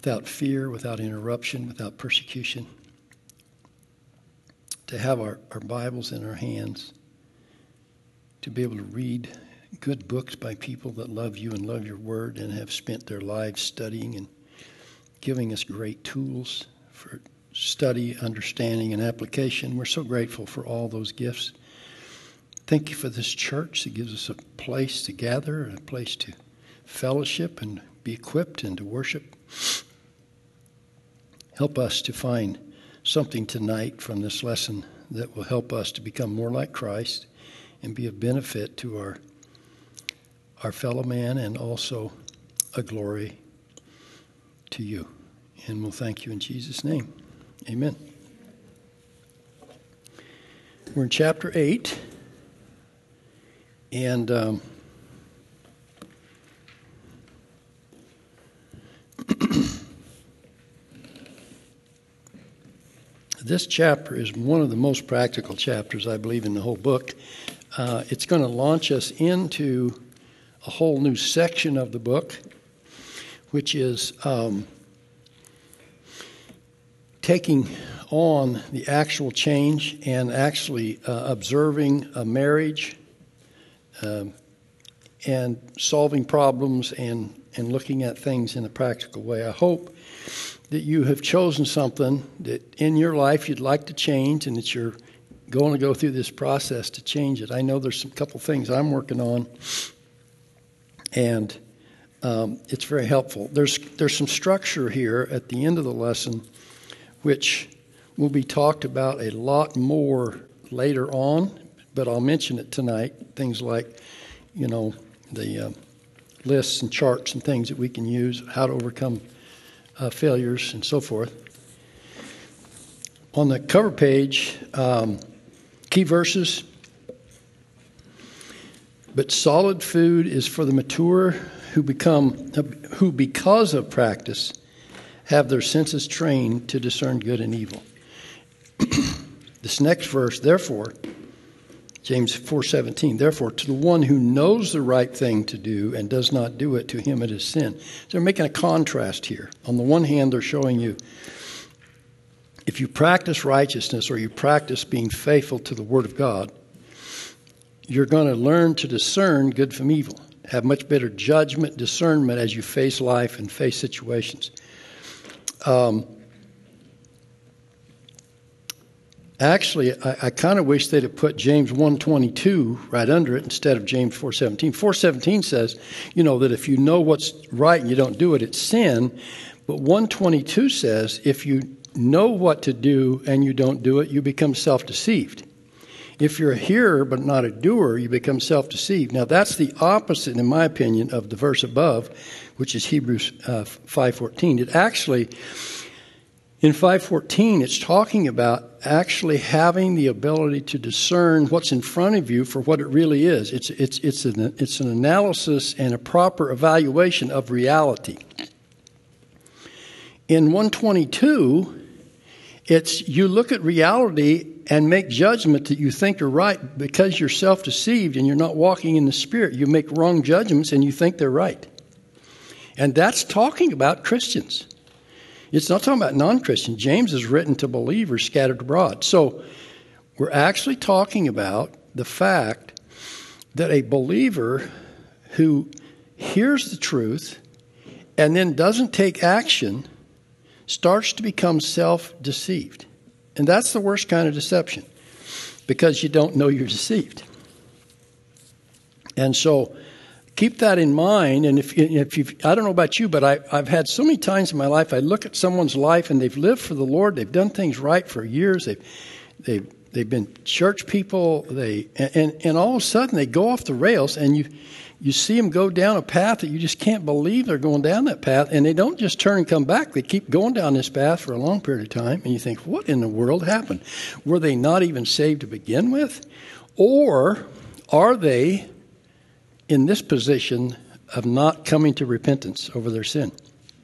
without fear, without interruption, without persecution. To have our Bibles in our hands, to be able to read good books by people that love you and love your word and have spent their lives studying and giving us great tools for study, understanding, and application. We're so grateful for all those gifts. Thank you for this church that gives us a place to gather and a place to fellowship and be equipped and to worship. Help us to find something tonight from this lesson that will help us to become more like Christ and be of benefit to our fellow man and also a glory to you. And we'll thank you in Jesus' name. Amen. We're in chapter 8. And this chapter is one of the most practical chapters, I believe, in the whole book. It's going to launch us into a whole new section of the book, which is taking on the actual change and actually observing a marriage and solving problems and looking at things in a practical way. I hope that you have chosen something that in your life you'd like to change and that you're going to go through this process to change it. I know there's a couple things I'm working on, and it's very helpful. There's some structure here at the end of the lesson which will be talked about a lot more later on, but I'll mention it tonight. Things like, the lists and charts and things that we can use, how to overcome failures and so forth. On the cover page, key verses. But solid food is for the mature who because of practice have their senses trained to discern good and evil. This next verse, therefore, James 4:17, therefore, to the one who knows the right thing to do and does not do it, to him it is sin. So they're making a contrast here. On the one hand, they're showing you if you practice righteousness or you practice being faithful to the Word of God, you're going to learn to discern good from evil, have much better judgment, discernment as you face life and face situations. Actually, I kind of wish they'd have put James 1:22 right under it instead of James 4:17. 4:17 says, that if you know what's right and you don't do it, it's sin. But 1:22 says, if you know what to do and you don't do it, you become self-deceived. If you're a hearer but not a doer, you become self-deceived. Now, that's the opposite, in my opinion, of the verse above, which is Hebrews 5:14. It actually, in 5:14, it's talking about actually having the ability to discern what's in front of you for what it really is. It's an analysis and a proper evaluation of reality. In 1:22, it's you look at reality and make judgment that you think are right because you're self-deceived and you're not walking in the Spirit. You make wrong judgments and you think they're right. And that's talking about Christians. It's not talking about non-Christians. James is written to believers scattered abroad. So we're actually talking about the fact that a believer who hears the truth and then doesn't take action starts to become self-deceived. And that's the worst kind of deception because you don't know you're deceived. And so keep that in mind. And if you've, I don't know about you, but I've had so many times in my life, I look at someone's life and they've lived for the Lord. They've done things right for years. They've been church people. And all of a sudden they go off the rails and you see them go down a path that you just can't believe they're going down that path. And they don't just turn and come back. They keep going down this path for a long period of time. And you think, what in the world happened? Were they not even saved to begin with? Or are they in this position of not coming to repentance over their sin?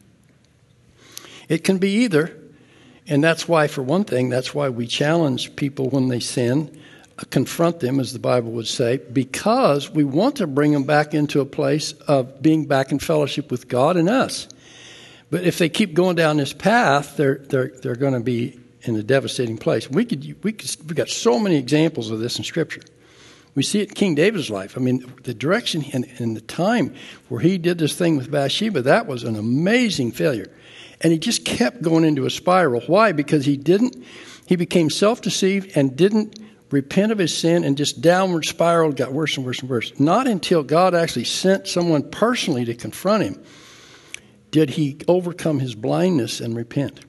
It can be either. And that's why, for one thing, that's why we challenge people when they sin, confront them, as the Bible would say, because we want to bring them back into a place of being back in fellowship with God and us. But if they keep going down this path, they're going to be in a devastating place. We've got so many examples of this in Scripture. We see it in King David's life. I mean, the direction and the time where he did this thing with Bathsheba, that was an amazing failure. And he just kept going into a spiral. Why? Because he became self-deceived and didn't repent of his sin, and just downward spiraled, got worse and worse and worse. Not until God actually sent someone personally to confront him did he overcome his blindness and repent.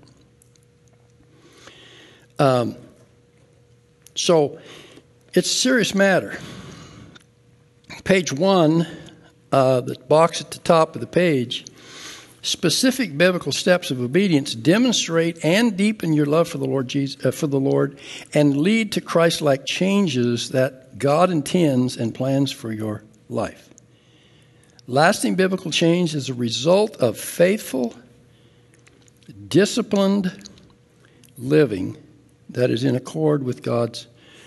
So it's a serious matter. Page 1, the box at the top of the page, specific biblical steps of obedience demonstrate and deepen your love for the Lord, and lead to Christ-like changes that God intends and plans for your life. Lasting biblical change is a result of faithful, disciplined living that is in accord with God's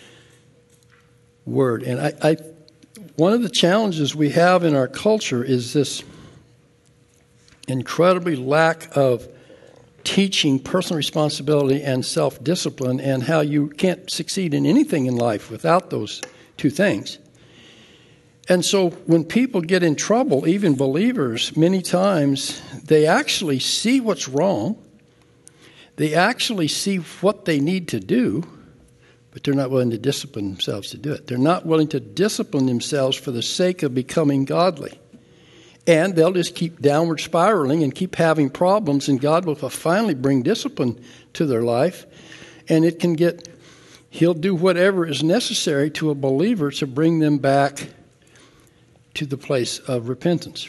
Word. And one of the challenges we have in our culture is this incredibly lack of teaching personal responsibility and self-discipline, and how you can't succeed in anything in life without those two things. And so when people get in trouble, even believers, many times they actually see what's wrong. They actually see what they need to do, but they're not willing to discipline themselves to do it. They're not willing to discipline themselves for the sake of becoming godly. And they'll just keep downward spiraling and keep having problems, and God will finally bring discipline to their life. And He'll do whatever is necessary to a believer to bring them back to the place of repentance.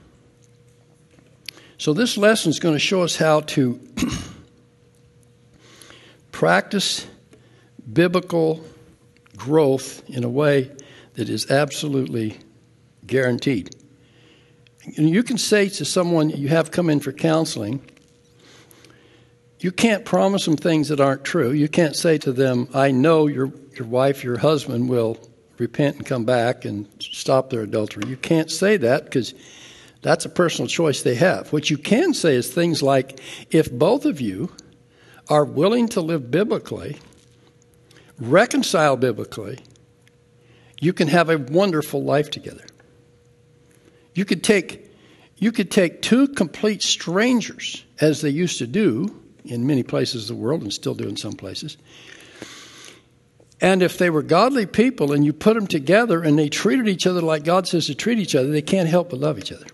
So this lesson is going to show us how to practice biblical growth in a way that is absolutely guaranteed. You can say to someone you have come in for counseling, you can't promise them things that aren't true. You can't say to them, I know your wife, your husband will repent and come back and stop their adultery. You can't say that, because that's a personal choice they have. What you can say is things like, if both of you are willing to live biblically, reconcile biblically, you can have a wonderful life together. You could take two complete strangers, as they used to do in many places of the world and still do in some places, and if they were godly people and you put them together and they treated each other like God says to treat each other, they can't help but love each other.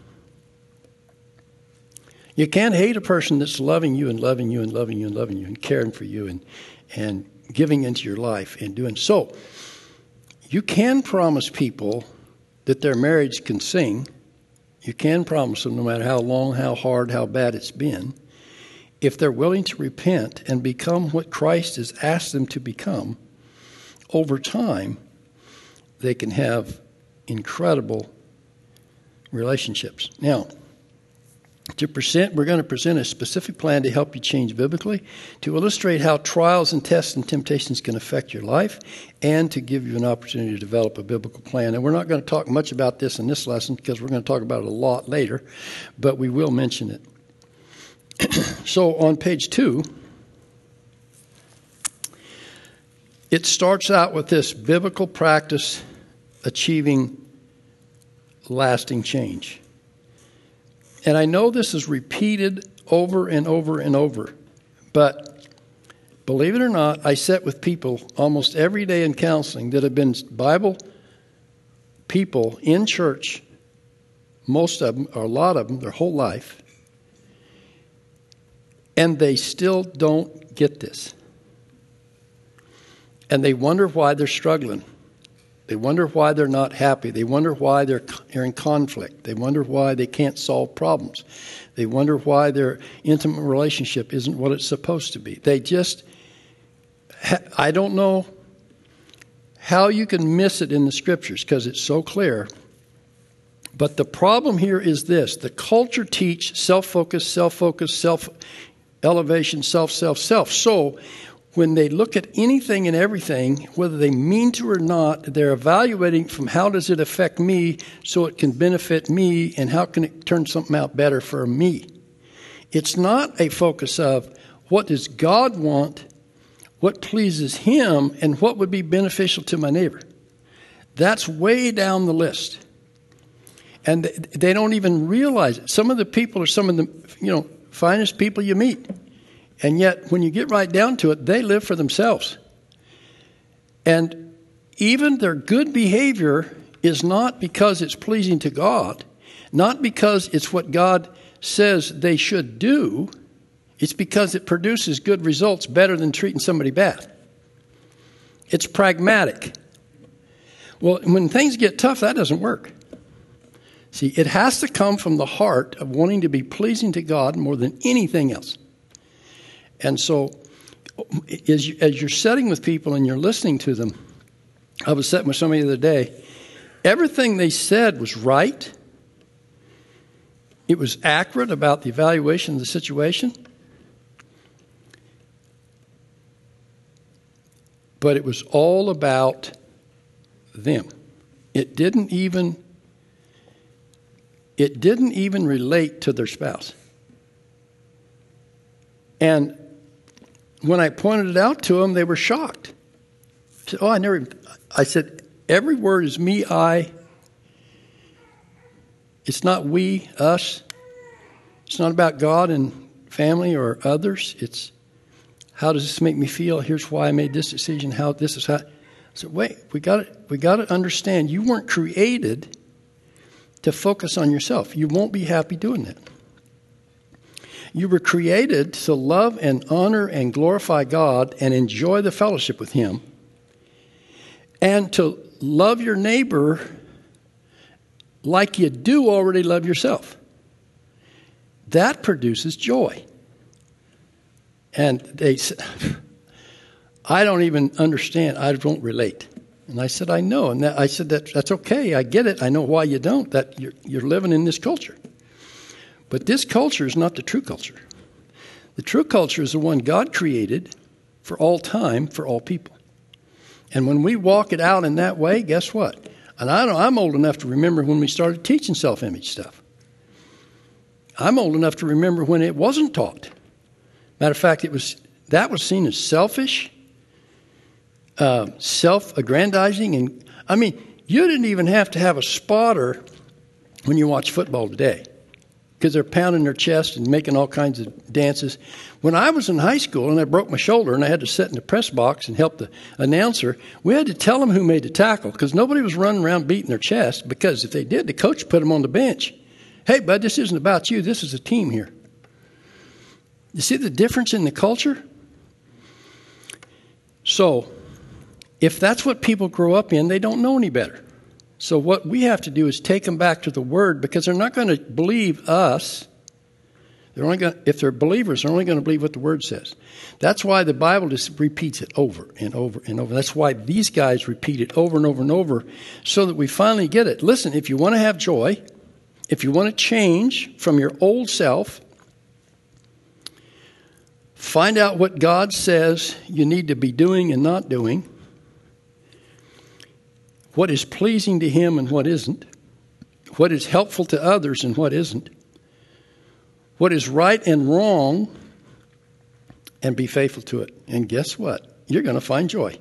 You can't hate a person that's loving you and loving you and loving you and loving you and caring for you and giving into your life and doing so. You can promise people that their marriage can sing. You can promise them, no matter how long, how hard, how bad it's been, if they're willing to repent and become what Christ has asked them to become, over time, they can have incredible relationships. Now, we're going to present a specific plan to help you change biblically, to illustrate how trials and tests and temptations can affect your life, and to give you an opportunity to develop a biblical plan. And we're not going to talk much about this in this lesson, because we're going to talk about it a lot later, but we will mention it. So on page 2, it starts out with this biblical practice achieving lasting change. And I know this is repeated over and over and over, but believe it or not, I sit with people almost every day in counseling that have been Bible people in church, most of them, or a lot of them, their whole life, and they still don't get this. And they wonder why they're struggling. They wonder why they're not happy. They wonder why they're in conflict. They wonder why they can't solve problems. They wonder why their intimate relationship isn't what it's supposed to be. I don't know how you can miss it in the Scriptures, because it's so clear. But the problem here is this. The culture teach self-focus, self-elevation, self. So when they look at anything and everything, whether they mean to or not, they're evaluating from how does it affect me so it can benefit me, and how can it turn something out better for me. It's not a focus of what does God want, what pleases him, and what would be beneficial to my neighbor. That's way down the list. And they don't even realize it. Some of the people are some of the finest people you meet. And yet, when you get right down to it, they live for themselves. And even their good behavior is not because it's pleasing to God, not because it's what God says they should do. It's because it produces good results better than treating somebody bad. It's pragmatic. Well, when things get tough, that doesn't work. See, it has to come from the heart of wanting to be pleasing to God more than anything else. And so, as you're sitting with people and you're listening to them, I was sitting with somebody the other day. Everything they said was right. It was accurate about the evaluation of the situation. But it was all about them. It didn't even relate to their spouse. And when I pointed it out to them, they were shocked. I said, every word is me, I. It's not we, us. It's not about God and family or others. It's how does this make me feel? Here's why I made this decision. How this is how. I said, wait, we got to understand. You weren't created to focus on yourself. You won't be happy doing that. You were created to love and honor and glorify God and enjoy the fellowship with Him, and to love your neighbor like you do already love yourself. That produces joy. And they said, I don't even understand. I don't relate. And I said, I know. And I said, that's okay. I get it. I know why you don't. That you're living in this culture. But this culture is not the true culture. The true culture is the one God created for all time, for all people. And when we walk it out in that way, guess what? And I'm old enough to remember when we started teaching self-image stuff. I'm old enough to remember when it wasn't taught. Matter of fact, that was seen as selfish, self-aggrandizing. And I mean, you didn't even have to have a spotter when you watch football today, because they're pounding their chest and making all kinds of dances. When I was in high school and I broke my shoulder and I had to sit in the press box and help the announcer, we had to tell them who made the tackle, because nobody was running around beating their chest, because if they did, the coach put them on the bench. Hey, bud, this isn't about you. This is a team here. You see the difference in the culture? So, if that's what people grow up in, they don't know any better. So what we have to do is take them back to the Word, because they're not going to believe us. If they're believers, they're only going to believe what the Word says. That's why the Bible just repeats it over and over and over. That's why these guys repeat it over and over and over, so that we finally get it. Listen, if you want to have joy, if you want to change from your old self, find out what God says you need to be doing and not doing, what is pleasing to Him and what isn't, what is helpful to others and what isn't, what is right and wrong, and be faithful to it. And guess what? You're going to find joy.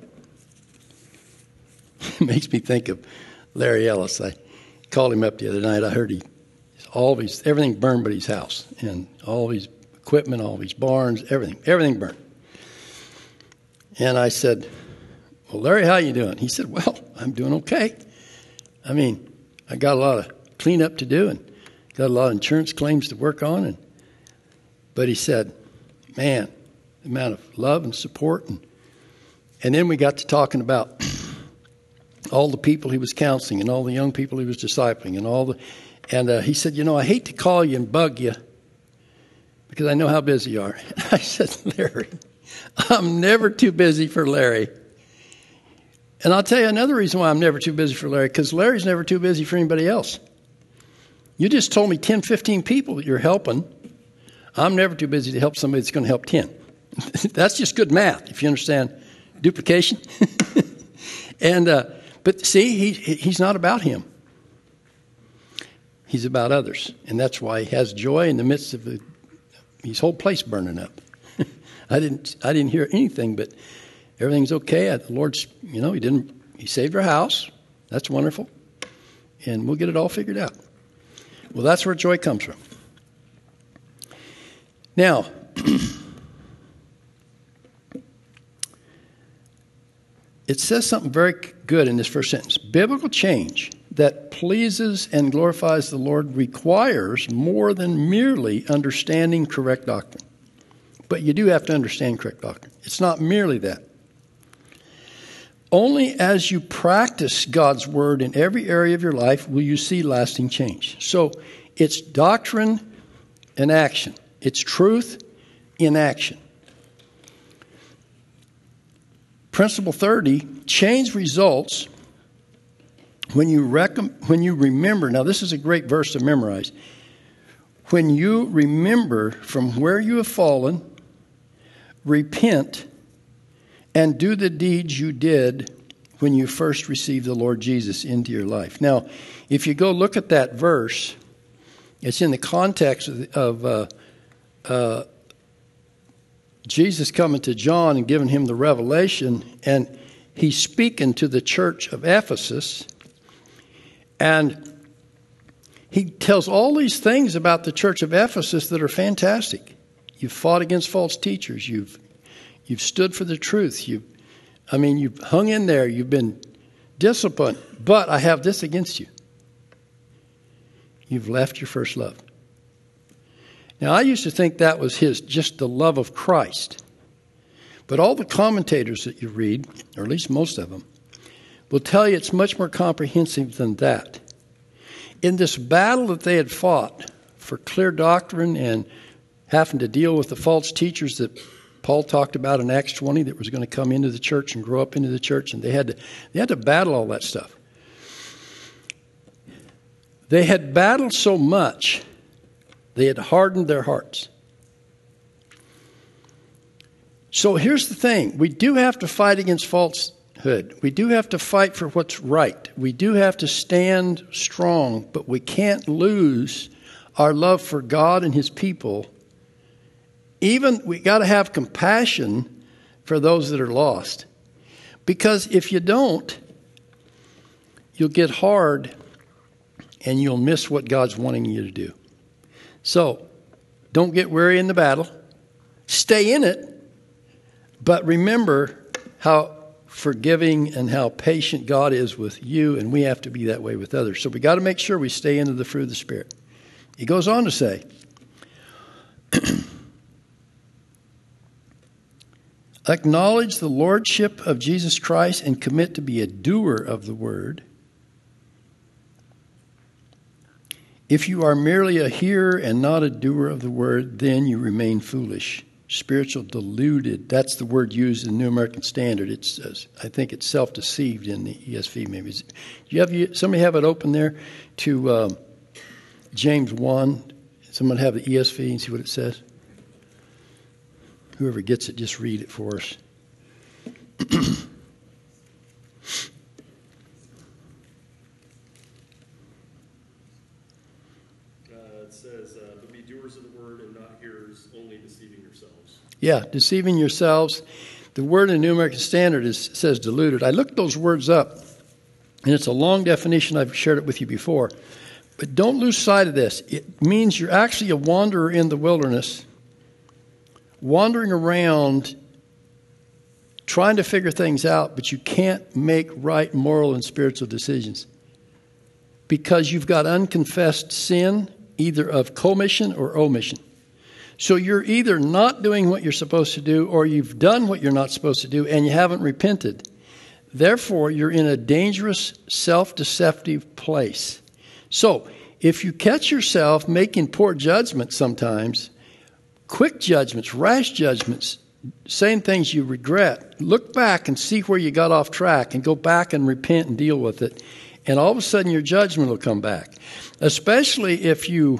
It makes me think of Larry Ellis. I called him up the other night. I heard everything burned but his house, and all his equipment, all his barns, everything burned. And I said, well, Larry, how you doing? He said, well, I'm doing okay. I mean, I got a lot of cleanup to do and got a lot of insurance claims to work on. But he said, man, the amount of love and support. And then we got to talking about all the people he was counseling and all the young people he was discipling and he said, I hate to call you and bug you, because I know how busy you are. I said, Larry, I'm never too busy for Larry. And I'll tell you another reason why I'm never too busy for Larry, because Larry's never too busy for anybody else. You just told me 10, 15 people that you're helping. I'm never too busy to help somebody that's going to help 10. That's just good math, if you understand duplication. But see, he's not about him. He's about others. And that's why he has joy in the midst of his whole place burning up. I didn't hear anything, but everything's okay. The Lord's, he saved our house. That's wonderful. And we'll get it all figured out. Well, that's where joy comes from. Now, it says something very good in this first sentence. Biblical change that pleases and glorifies the Lord requires more than merely understanding correct doctrine. But you do have to understand correct doctrine. It's not merely that. Only as you practice God's word in every area of your life will you see lasting change. So it's doctrine and action. It's truth in action. Principle 30, change results when you remember. Now, this is a great verse to memorize. When you remember from where you have fallen, repent, and do the deeds you did when you first received the Lord Jesus into your life. Now, if you go look at that verse, it's in the context of Jesus coming to John and giving him the revelation, and he's speaking to the church of Ephesus, and he tells all these things about the church of Ephesus that are fantastic. You've fought against false teachers. You've stood for the truth. You've hung in there. You've been disciplined. But I have this against you. You've left your first love. Now, I used to think that was just the love of Christ. But all the commentators that you read, or at least most of them, will tell you it's much more comprehensive than that. In this battle that they had fought for clear doctrine and having to deal with the false teachers that Paul talked about in Acts 20 that was going to come into the church and grow up into the church, and they had to battle all that stuff. They had battled so much, they had hardened their hearts. So here's the thing. We do have to fight against falsehood. We do have to fight for what's right. We do have to stand strong, but we can't lose our love for God and his people. Even we got to have compassion for those that are lost. Because if you don't, you'll get hard and you'll miss what God's wanting you to do. So, don't get weary in the battle. Stay in it. But remember how forgiving and how patient God is with you, and we have to be that way with others. So we got to make sure we stay into the fruit of the Spirit. He goes on to say, acknowledge the lordship of Jesus Christ and commit to be a doer of the word. If you are merely a hearer and not a doer of the word, then you remain foolish. Spiritual deluded. That's the word used in the New American Standard. I think it's self-deceived in the ESV. Maybe. Somebody have it open there to James 1. Someone have the ESV and see what it says. Whoever gets it, just read it for us. It says, but be doers of the word and not hearers, only deceiving yourselves. Yeah, deceiving yourselves. The word in the New American Standard says deluded. I looked those words up, and it's a long definition. I've shared it with you before. But don't lose sight of this. It means you're actually a wanderer in the wilderness, wandering around trying to figure things out, but you can't make right moral and spiritual decisions because you've got unconfessed sin, either of commission or omission. So you're either not doing what you're supposed to do, or you've done what you're not supposed to do and you haven't repented. Therefore, you're in a dangerous, self-deceptive place. So if you catch yourself making poor judgments sometimes, quick judgments, rash judgments, saying things you regret, look back and see where you got off track and go back and repent and deal with it. And all of a sudden your judgment will come back. Especially if you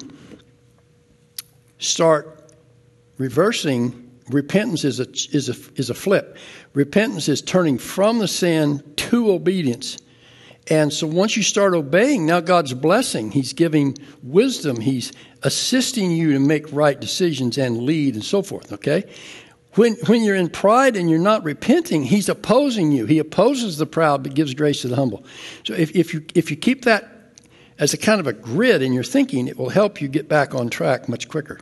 start reversing. Repentance is a flip. Repentance is turning from the sin to obedience. And so once you start obeying, now God's blessing. He's giving wisdom. He's assisting you to make right decisions and lead and so forth, okay? When you're in pride and you're not repenting, he's opposing you. He opposes the proud but gives grace to the humble. So if you keep that as a kind of a grid in your thinking, it will help you get back on track much quicker.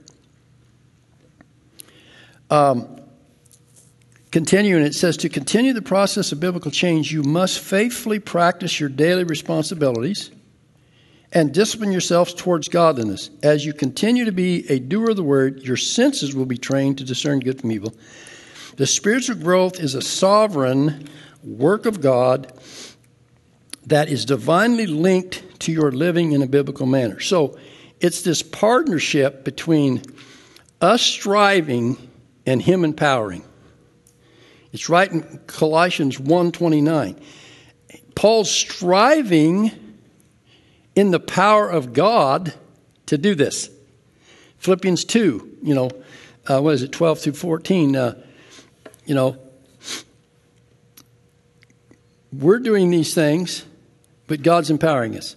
Continuing, it says, to continue the process of biblical change, you must faithfully practice your daily responsibilities and discipline yourselves towards godliness. As you continue to be a doer of the word, your senses will be trained to discern good from evil. The spiritual growth is a sovereign work of God that is divinely linked to your living in a biblical manner. So it's this partnership between us striving and him empowering. It's right in Colossians 1:29. Paul's striving in the power of God to do this. Philippians 2, 12 through 14, we're doing these things, but God's empowering us.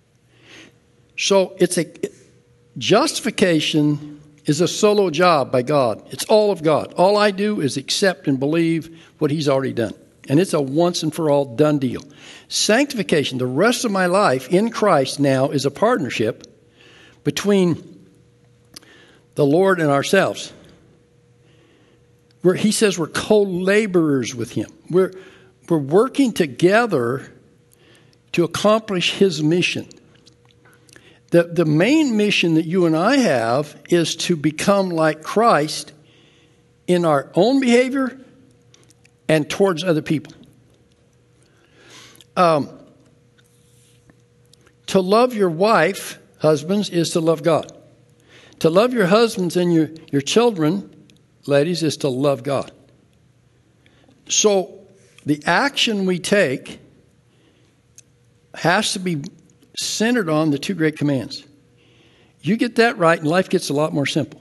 So justification is a solo job by God. It's all of God. All I do is accept and believe what he's already done. And it's a once and for all done deal. Sanctification, the rest of my life in Christ now, is a partnership between the Lord and ourselves. Where he says we're co-laborers with him. We're working together to accomplish his mission. The main mission that you and I have is to become like Christ in our own behavior and towards other people. To love your wife, husbands, is to love God. To love your husbands and your children, ladies, is to love God. So the action we take has to be centered on the two great commands. You get that right, and life gets a lot more simple.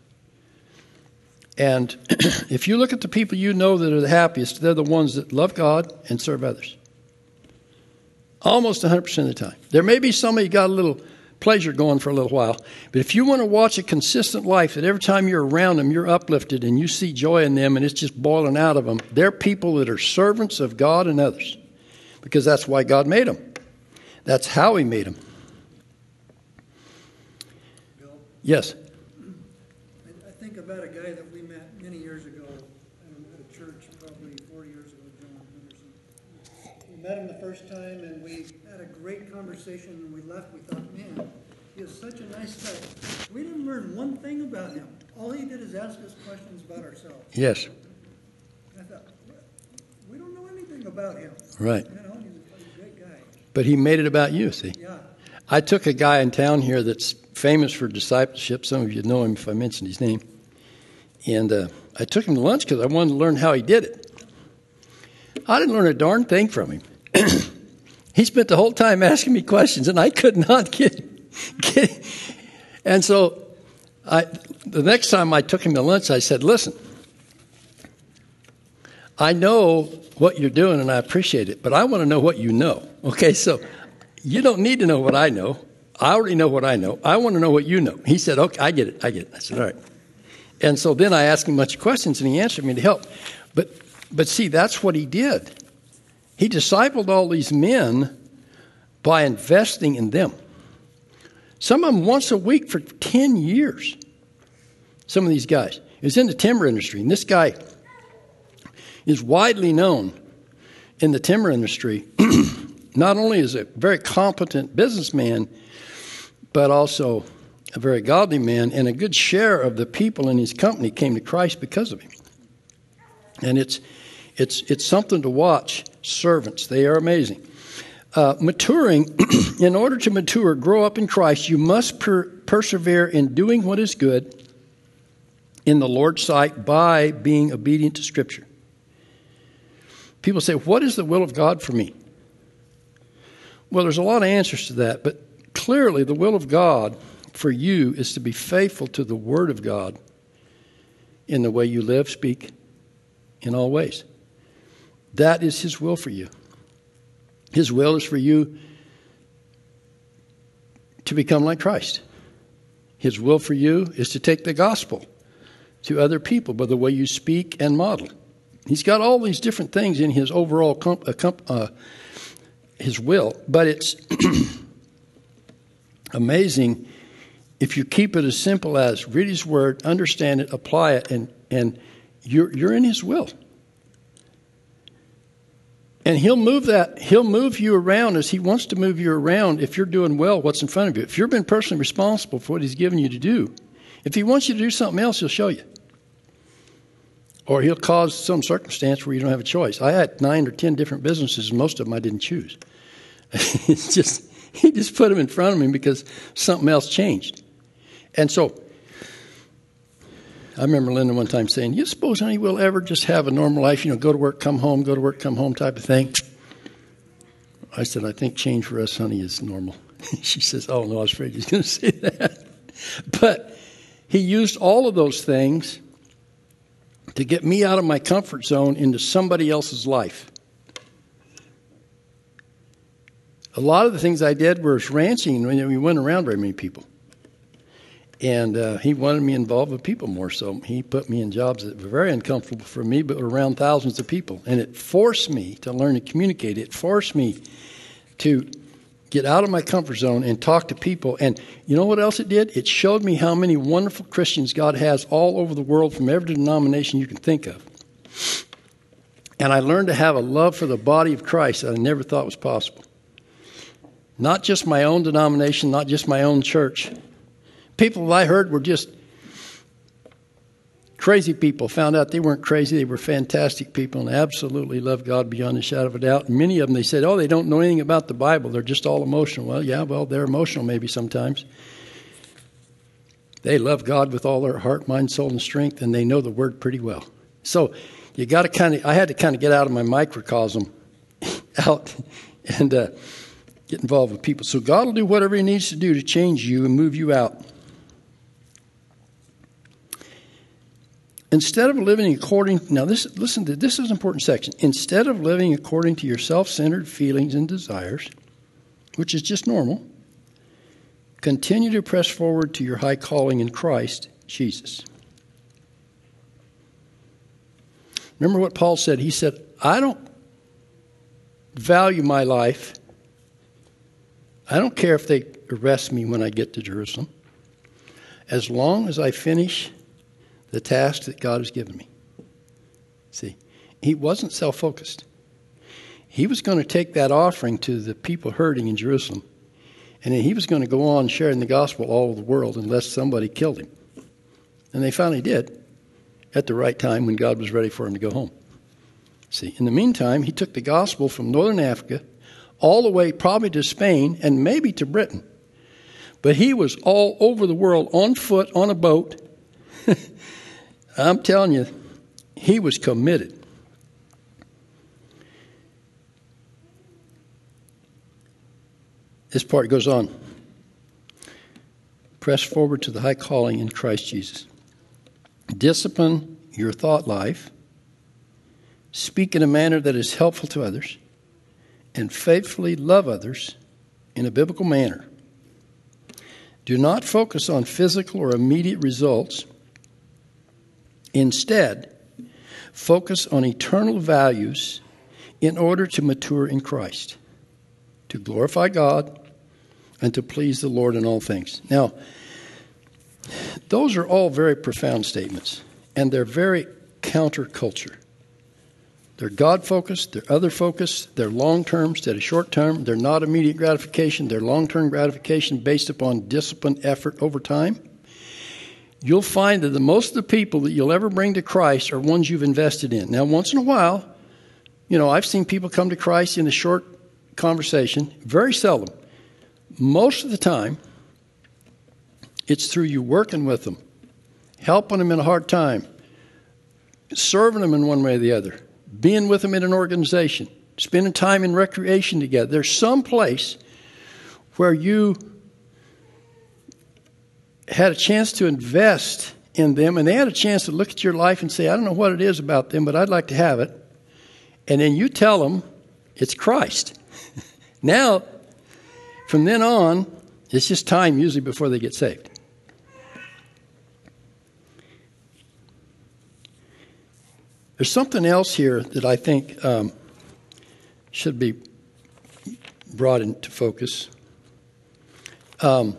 And if you look at the people you know that are the happiest, they're the ones that love God and serve others. Almost 100% of the time. There may be somebody got a little pleasure going for a little while, but if you want to watch a consistent life that every time you're around them, you're uplifted and you see joy in them and it's just boiling out of them, they're people that are servants of God and others. Because that's why God made them. That's how he made them. Bill? Yes. I think about a guy that we met many years ago at a church, probably 4 years ago, John Henderson. We met him the first time, and we had a great conversation, and we left. We thought, man, he is such a nice guy. We didn't learn one thing about him. All he did is ask us questions about ourselves. Yes. I thought, we don't know anything about him. Right. He's a great guy. But he made it about you, see. Yeah. I took a guy in town here that's famous for discipleship. Some of you know him if I mention his name. And I took him to lunch because I wanted to learn how he did it. I didn't learn a darn thing from him. He spent the whole time asking me questions, and I could not get it. And so the next time I took him to lunch, I said, listen, I know what you're doing, and I appreciate it, but I want to know what you know. Okay, so you don't need to know what I know. I already know what I know. I want to know what you know. He said, okay, I get it. I said, all right. And so then I asked him a bunch of questions, and he answered me to help. But see, that's what he did. He discipled all these men by investing in them. Some of them once a week for 10 years. Some of these guys. He was in the timber industry, and this guy is widely known in the timber industry, not only as a very competent businessman, but also a very godly man, and a good share of the people in his company came to Christ because of him. And it's something to watch. Servants, they are amazing. Maturing, in order to mature, grow up in Christ, you must persevere in doing what is good in the Lord's sight by being obedient to Scripture. People say, what is the will of God for me? Well, there's a lot of answers to that, but clearly the will of God for you is to be faithful to the Word of God in the way you live, speak, in all ways. That is His will for you. His will is for you to become like Christ. His will for you is to take the gospel to other people by the way you speak and model. He's got all these different things in his overall his will, but it's amazing if you keep it as simple as read his word, understand it, apply it, and you're in his will. And he'll move you around as he wants to move you around if you're doing well what's in front of you. If you've been personally responsible for what he's given you to do, if he wants you to do something else, he'll show you. Or he'll cause some circumstance where you don't have a choice. I had 9 or 10 different businesses, and most of them I didn't choose. He just put them in front of me because something else changed. And so I remember Linda one time saying, you suppose, honey, we'll ever just have a normal life, go to work, come home, go to work, come home type of thing? I said, I think change for us, honey, is normal. She says, oh, no, I was afraid he was going to say that. But he used all of those things to get me out of my comfort zone into somebody else's life. A lot of the things I did was ranching. We went around very many people. And he wanted me involved with people more, so he put me in jobs that were very uncomfortable for me, but around thousands of people. And it forced me to learn to communicate. It forced me to get out of my comfort zone and talk to people. And you know what else it did? It showed me how many wonderful Christians God has all over the world from every denomination you can think of. And I learned to have a love for the body of Christ that I never thought was possible. Not just my own denomination, not just my own church. People I heard were just crazy people. Found out they weren't crazy. They were fantastic people and absolutely loved God beyond a shadow of a doubt. And many of them, they said, oh, they don't know anything about the Bible. They're just all emotional. Well, they're emotional maybe sometimes. They love God with all their heart, mind, soul, and strength, and they know the Word pretty well. So you got to I had to kind of get out of my microcosm out and get involved with people. So God will do whatever he needs to do to change you and move you out. Instead of living according, now this is an important section. Instead of living according to your self-centered feelings and desires, which is just normal, continue to press forward to your high calling in Christ Jesus. Remember what Paul said? He said, I don't value my life. I don't care if they arrest me when I get to Jerusalem, as long as I finish the task that God has given me. See, he wasn't self-focused. He was going to take that offering to the people hurting in Jerusalem, and then he was going to go on sharing the gospel all over the world unless somebody killed him. And they finally did at the right time when God was ready for him to go home. See, in the meantime, he took the gospel from northern Africa all the way probably to Spain and maybe to Britain. But he was all over the world on foot, on a boat. I'm telling you, he was committed. This part goes on. Press forward to the high calling in Christ Jesus. Discipline your thought life. Speak in a manner that is helpful to others. And faithfully love others in a biblical manner. Do not focus on physical or immediate results. Instead, focus on eternal values in order to mature in Christ, to glorify God, and to please the Lord in all things. Now, those are all very profound statements, and they're very counterculture. They're God-focused, they're other-focused, they're long-term instead of short-term, they're not immediate gratification, they're long-term gratification based upon disciplined effort over time. You'll find that the most of the people that you'll ever bring to Christ are ones you've invested in. Now, once in a while, I've seen people come to Christ in a short conversation, very seldom. Most of the time, it's through you working with them, helping them in a hard time, serving them in one way or the other, being with them in an organization, spending time in recreation together. There's some place where you had a chance to invest in them, and they had a chance to look at your life and say, I don't know what it is about them, but I'd like to have it. And then you tell them it's Christ. Now, from then on, it's just time usually before they get saved. There's something else here that I think should be brought into focus. On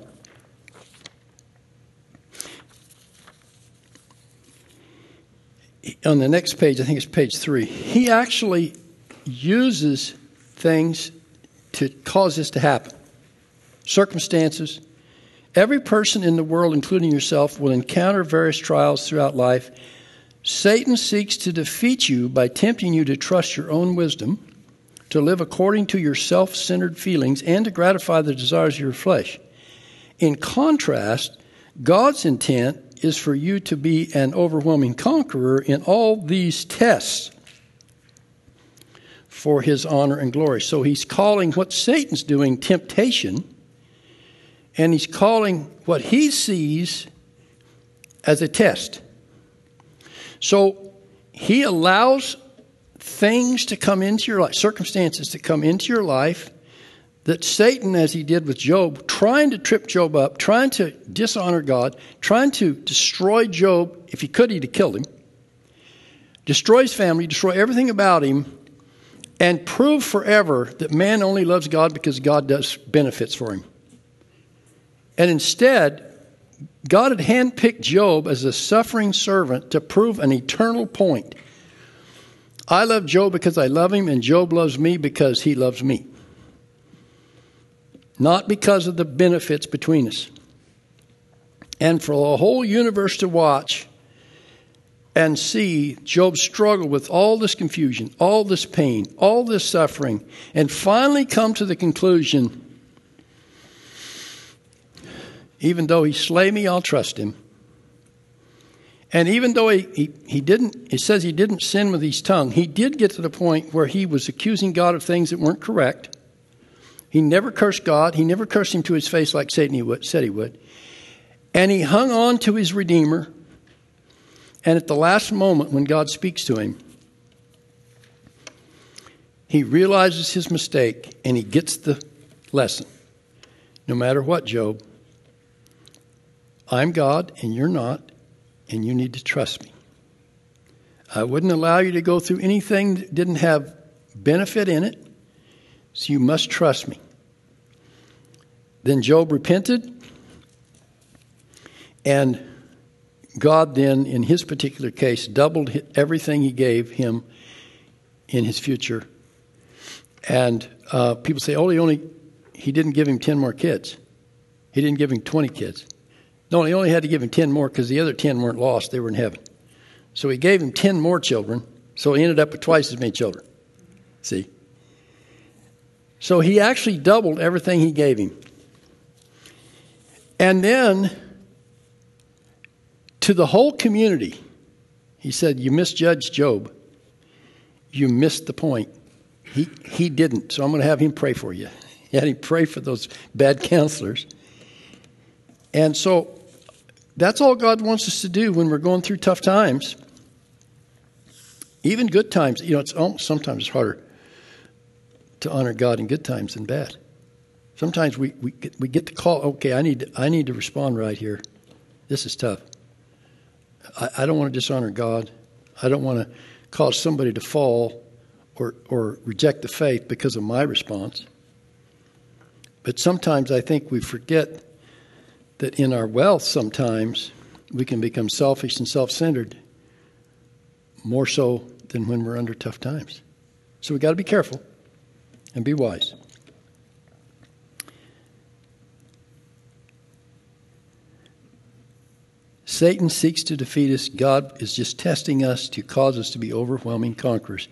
the next page, I think it's page 3, he actually uses things to cause this to happen. Circumstances. Every person in the world, including yourself, will encounter various trials throughout life. Satan seeks to defeat you by tempting you to trust your own wisdom, to live according to your self-centered feelings, and to gratify the desires of your flesh. In contrast, God's intent is for you to be an overwhelming conqueror in all these tests for his honor and glory. So he's calling what Satan's doing temptation, and he's calling what he sees as a test. So he allows things to come into your life, circumstances to come into your life that Satan, as he did with Job, trying to trip Job up, trying to dishonor God, trying to destroy Job. If he could, he'd have killed him. Destroy his family, destroy everything about him, and prove forever that man only loves God because God does benefits for him. And instead, God had handpicked Job as a suffering servant to prove an eternal point. I love Job because I love him, and Job loves me because he loves me. Not because of the benefits between us. And for the whole universe to watch and see Job struggle with all this confusion, all this pain, all this suffering, and finally come to the conclusion, even though he slay me, I'll trust him. And even though he didn't, it says he didn't sin with his tongue, he did get to the point where he was accusing God of things that weren't correct. He never cursed God. He never cursed him to his face like Satan said he would. And he hung on to his Redeemer. And at the last moment when God speaks to him, he realizes his mistake and he gets the lesson. No matter what, Job, I'm God and you're not, and you need to trust me. I wouldn't allow you to go through anything that didn't have benefit in it, so you must trust me. Then Job repented, and God then, in his particular case, doubled everything he gave him in his future. And people say, he didn't give him 10 more kids. He didn't give him 20 kids. No, he only had to give him 10 more because the other 10 weren't lost. They were in heaven. So he gave him 10 more children. So he ended up with twice as many children. See? So he actually doubled everything he gave him. And then, to the whole community, he said, you misjudged Job. You missed the point. He didn't. So I'm going to have him pray for you. He had him pray for those bad counselors. And so that's all God wants us to do when we're going through tough times. Even good times. Sometimes it's harder to honor God in good times than bad. Sometimes we get the call, okay, I need to respond right here. This is tough. I don't want to dishonor God. I don't want to cause somebody to fall or reject the faith because of my response. But sometimes I think we forget that in our wealth sometimes we can become selfish and self-centered more so than when we're under tough times. So we got to be careful and be wise. Satan seeks to defeat us. God is just testing us to cause us to be overwhelming conquerors.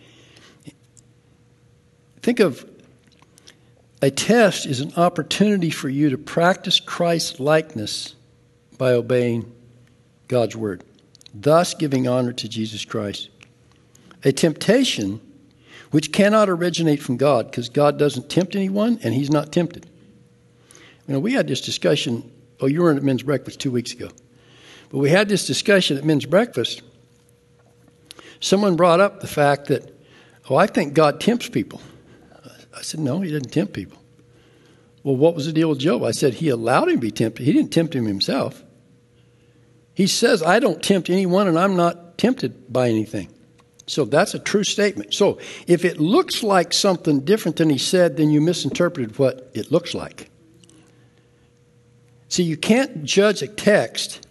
Think of a test is an opportunity for you to practice Christ's likeness by obeying God's word, thus giving honor to Jesus Christ. A temptation which cannot originate from God, because God doesn't tempt anyone and he's not tempted. We had this discussion, you were at men's breakfast 2 weeks ago. But we had this discussion at men's breakfast. Someone brought up the fact that, I think God tempts people. I said, no, he doesn't tempt people. Well, what was the deal with Job? I said he allowed him to be tempted. He didn't tempt him himself. He says, I don't tempt anyone, and I'm not tempted by anything. So that's a true statement. So if it looks like something different than he said, then you misinterpreted what it looks like. See, you can't judge a text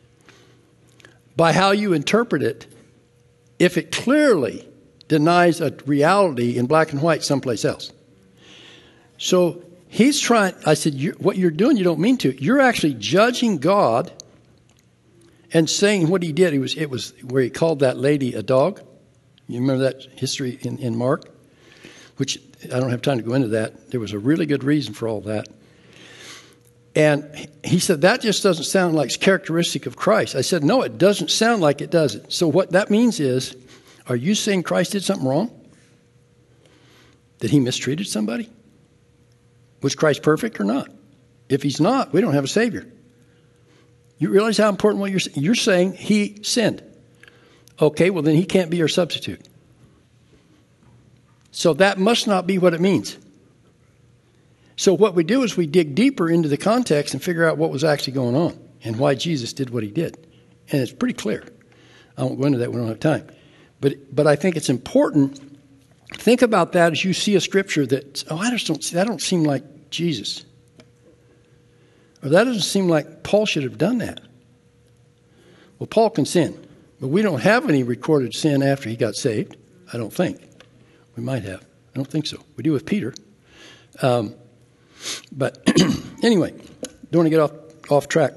by how you interpret it if it clearly denies a reality in black and white someplace else. So he's trying, I said, what you're doing, you don't mean to. You're actually judging God and saying what he did. It was where he called that lady a dog. You remember that history in Mark? Which I don't have time to go into that. There was a really good reason for all that. And he said, that just doesn't sound like it's characteristic of Christ. I said, no, it doesn't sound like it, does it? So what that means is, are you saying Christ did something wrong? Did he mistreated somebody? Was Christ perfect or not? If he's not, we don't have a Savior. You realize how important what you're saying? He sinned. Okay, well then he can't be your substitute. So that must not be what it means. So what we do is we dig deeper into the context and figure out what was actually going on and why Jesus did what he did. And it's pretty clear. I won't go into that. We don't have time. But I think it's important. Think about that as you see a scripture that, that don't seem like Jesus. Or that doesn't seem like Paul should have done that. Well, Paul can sin. But we don't have any recorded sin after he got saved. I don't think. We might have. I don't think so. We do with Peter. But anyway, don't want to get off track.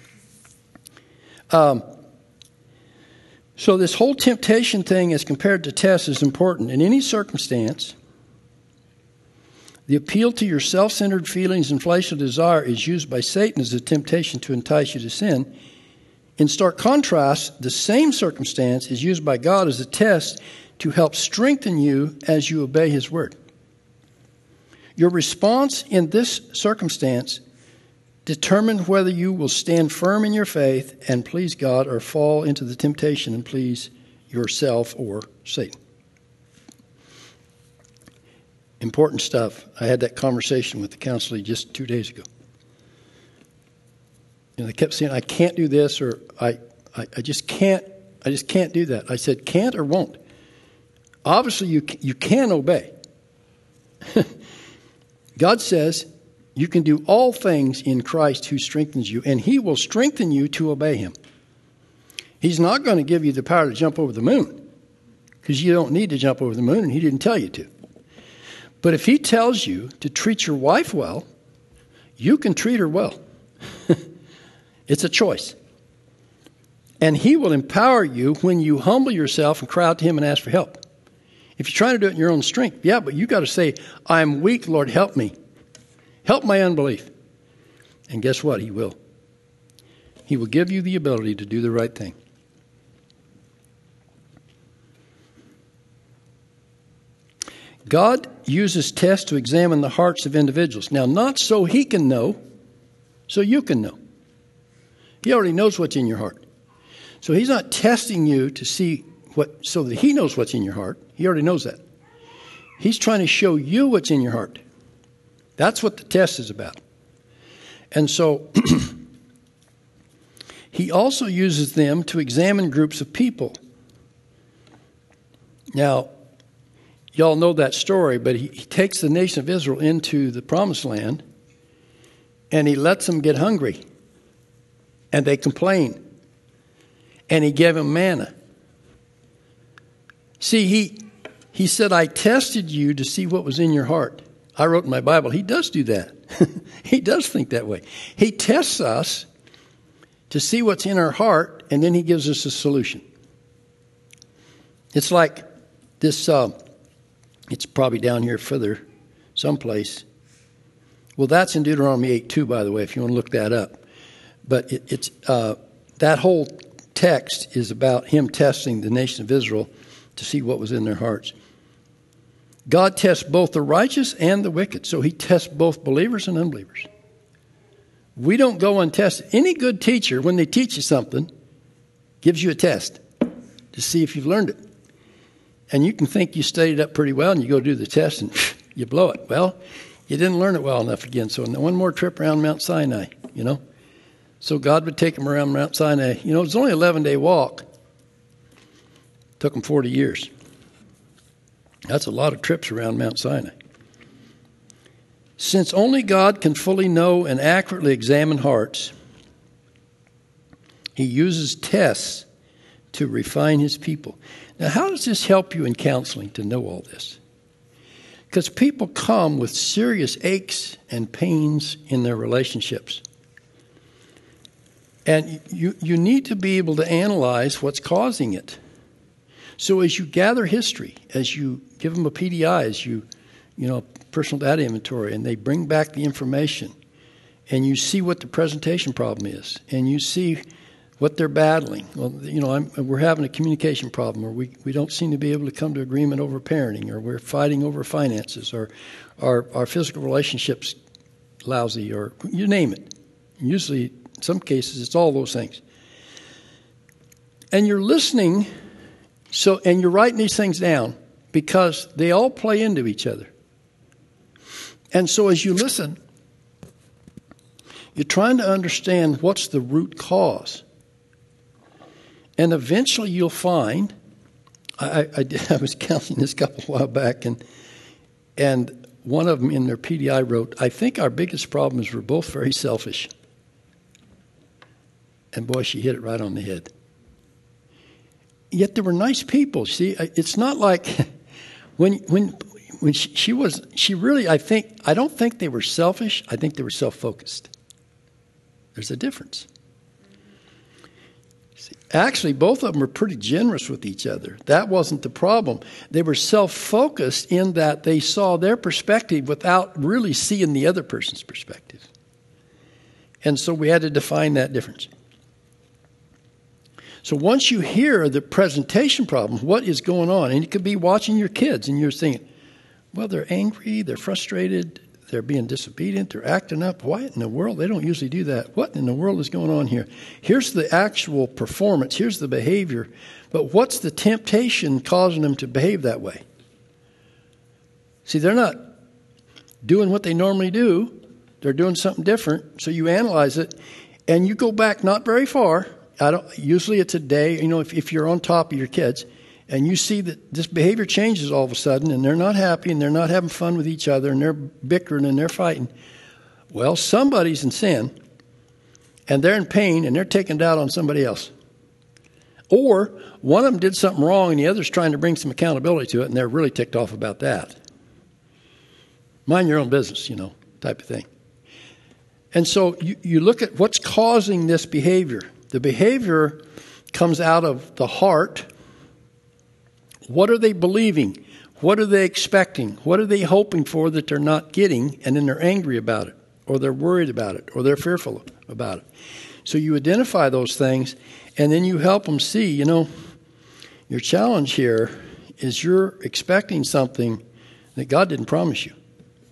So this whole temptation thing as compared to tests is important. In any circumstance, the appeal to your self-centered feelings and fleshly desire is used by Satan as a temptation to entice you to sin. In stark contrast, the same circumstance is used by God as a test to help strengthen you as you obey his word. Your response in this circumstance determines whether you will stand firm in your faith and please God or fall into the temptation and please yourself or Satan. Important stuff. I had that conversation with the counselor just 2 days ago. And they kept saying, I can't do this, or I just can't do that. I said, can't or won't? Obviously, you can obey. God says you can do all things in Christ who strengthens you, and he will strengthen you to obey him. He's not going to give you the power to jump over the moon, because you don't need to jump over the moon, and he didn't tell you to. But if he tells you to treat your wife well, you can treat her well. It's a choice. And he will empower you when you humble yourself and cry out to him and ask for help. If you're trying to do it in your own strength, yeah, but you got to say, I'm weak, Lord, help me. Help my unbelief. And guess what? He will. He will give you the ability to do the right thing. God uses tests to examine the hearts of individuals. Now, not so he can know, so you can know. He already knows what's in your heart. So he's not testing you to see so that he knows what's in your heart. He already knows that. He's trying to show you what's in your heart. That's what the test is about. And so he also uses them to examine groups of people. Now, y'all know that story, but he takes the nation of Israel into the promised land and he lets them get hungry. And they complain. And he gave them manna. See, he said, I tested you to see what was in your heart. I wrote in my Bible, he does do that. He does think that way. He tests us to see what's in our heart, and then he gives us a solution. It's like this, it's probably down here further someplace. Well, that's in Deuteronomy 8:2, by the way, if you want to look that up. But it's that whole text is about him testing the nation of Israel to see what was in their hearts. God tests both the righteous and the wicked. So he tests both believers and unbelievers. We don't go and test. Any good teacher, when they teach you something, gives you a test to see if you've learned it. And you can think you studied up pretty well and you go do the test and you blow it. Well, He didn't learn it well enough again. So one more trip around Mount Sinai, you know. So God would take him around Mount Sinai. You know, it was only an 11-day walk. Took him 40 years. That's a lot of trips around Mount Sinai. Since only God can fully know and accurately examine hearts, he uses tests to refine his people. Now, how does this help you in counseling to know all this? Because people come with serious aches and pains in their relationships. And you need to be able to analyze what's causing it. So as you gather history, as you give them a PDI, as you personal data inventory, and they bring back the information, and you see what the presentation problem is, and you see what they're battling. Well, we're having a communication problem, or we don't seem to be able to come to agreement over parenting, or we're fighting over finances, or our physical relationships lousy, or you name it. Usually, in some cases, it's all those things. And you're listening, and you're writing these things down because they all play into each other. And so as you listen, you're trying to understand what's the root cause. And eventually you'll find, I was counseling this couple a while back, and one of them in their PDI wrote, I think our biggest problem is we're both very selfish. And boy, she hit it right on the head. Yet they were nice people. See, it's not like when she really, I don't think they were selfish. I think they were self-focused. There's a difference. See, actually, both of them were pretty generous with each other. That wasn't the problem. They were self-focused in that they saw their perspective without really seeing the other person's perspective. And so we had to define that difference. So once you hear the presentation problem, what is going on? And it could be watching your kids and you're thinking, well, they're angry, they're frustrated, they're being disobedient, they're acting up. Why in the world? They don't usually do that. What in the world is going on here? Here's the actual performance. Here's the behavior. But what's the temptation causing them to behave that way? See, they're not doing what they normally do. They're doing something different. So you analyze it and you go back not very far. Usually it's a day, if you're on top of your kids and you see that this behavior changes all of a sudden and they're not happy and they're not having fun with each other and they're bickering and they're fighting. Well, somebody's in sin and they're in pain and they're taking it out on somebody else. Or one of them did something wrong and the other's trying to bring some accountability to it and they're really ticked off about that. Mind your own business, type of thing. And so you look at what's causing this behavior. The behavior comes out of the heart. What are they believing? What are they expecting? What are they hoping for that they're not getting? And then they're angry about it, or they're worried about it, or they're fearful about it. So you identify those things, and then you help them see, your challenge here is you're expecting something that God didn't promise you.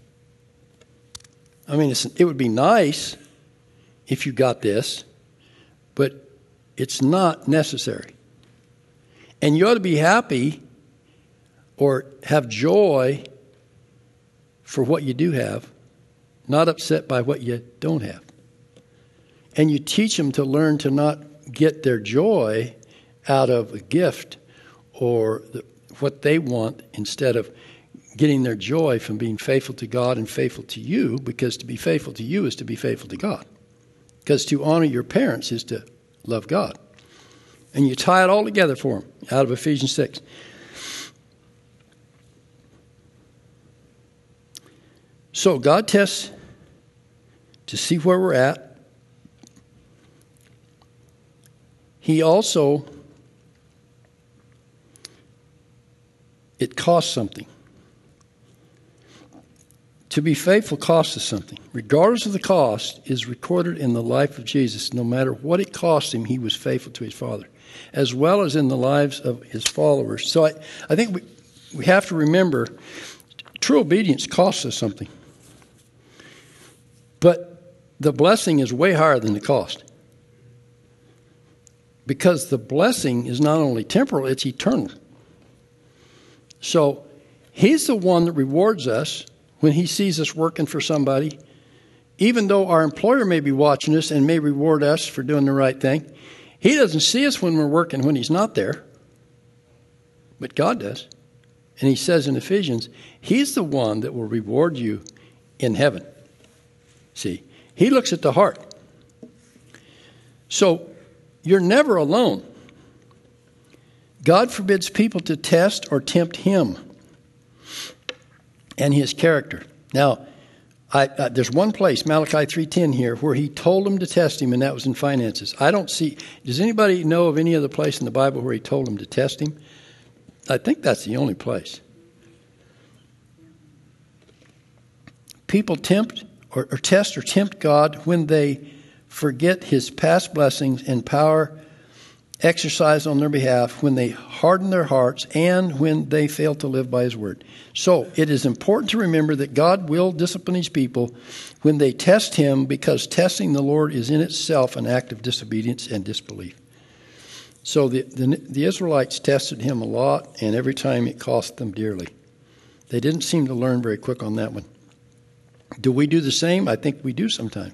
I mean, it would be nice if you got this, but it's not necessary. And you ought to be happy or have joy for what you do have, not upset by what you don't have. And you teach them to learn to not get their joy out of a gift or what they want, instead of getting their joy from being faithful to God and faithful to you, because to be faithful to you is to be faithful to God. Because to honor your parents is to love God. And you tie it all together for them out of Ephesians 6. So God tests to see where we're at. He also, it costs something. To be faithful costs us something. Regardless of the cost, is recorded in the life of Jesus. No matter what it cost him, he was faithful to his Father, as well as in the lives of his followers. So I think we have to remember, true obedience costs us something. But the blessing is way higher than the cost. Because the blessing is not only temporal, it's eternal. So he's the one that rewards us when he sees us working for somebody. Even though our employer may be watching us and may reward us for doing the right thing, he doesn't see us when we're working when he's not there. But God does. And he says in Ephesians, he's the one that will reward you in heaven. See, he looks at the heart. So you're never alone. God forbids people to test or tempt him and his character. Now, there's one place, Malachi 3:10 here, where he told them to test him, and that was in finances. I don't see, does anybody know of any other place in the Bible where he told them to test him? I think that's the only place. People tempt or test or tempt God when they forget his past blessings and power exercised on their behalf, when they harden their hearts, and when they fail to live by his word. So it is important to remember that God will discipline his people when they test him, because testing the Lord is in itself an act of disobedience and disbelief. So the Israelites tested him a lot, and every time it cost them dearly. They didn't seem to learn very quick on that one. Do we do the same? I think we do sometimes.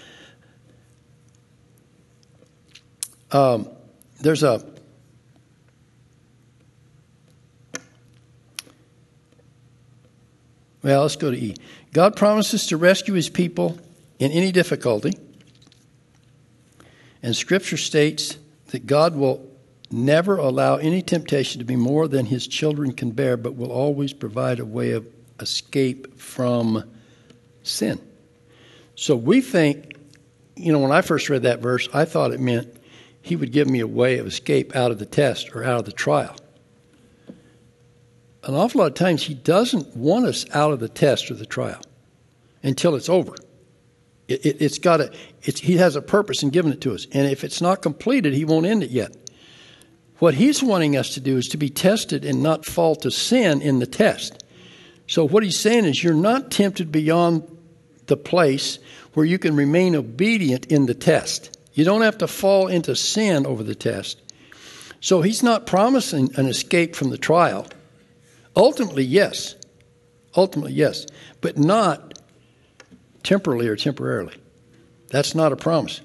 There's a well, let's go to E. God promises to rescue his people in any difficulty. And Scripture states that God will never allow any temptation to be more than his children can bear, but will always provide a way of escape from sin. So we think, when I first read that verse, I thought it meant he would give me a way of escape out of the test or out of the trial. An awful lot of times he doesn't want us out of the test or the trial until it's over. He has a purpose in giving it to us. And if it's not completed, he won't end it yet. What he's wanting us to do is to be tested and not fall to sin in the test. So what he's saying is you're not tempted beyond the place where you can remain obedient in the test. You don't have to fall into sin over the test. So he's not promising an escape from the trial. Ultimately, yes. But not temporally or temporarily. That's not a promise.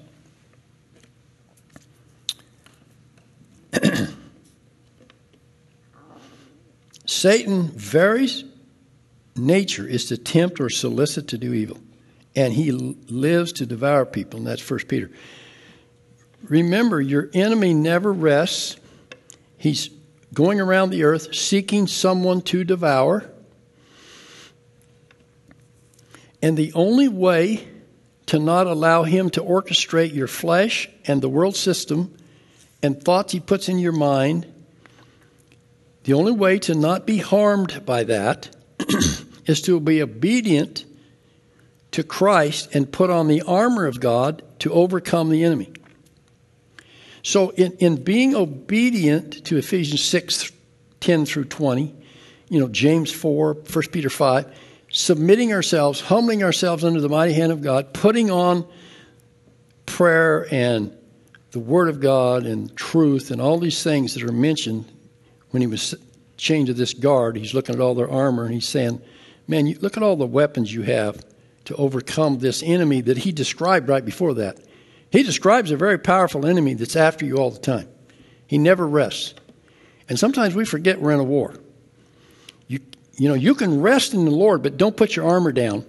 Satan's very nature is to tempt or solicit to do evil. And he lives to devour people. And that's 1 Peter. Remember, your enemy never rests. He's going around the earth seeking someone to devour. And the only way to not allow him to orchestrate your flesh and the world system and thoughts he puts in your mind, the only way to not be harmed by that is to be obedient to Christ and put on the armor of God to overcome the enemy. So in being obedient to Ephesians 6:10 through 20, James 4, 1 Peter 5, submitting ourselves, humbling ourselves under the mighty hand of God, putting on prayer and the Word of God and truth and all these things that are mentioned when he was chained to this guard. He's looking at all their armor and he's saying, man, look at all the weapons you have to overcome this enemy that he described right before that. He describes a very powerful enemy that's after you all the time. He never rests. And sometimes we forget we're in a war. You can rest in the Lord, but don't put your armor down.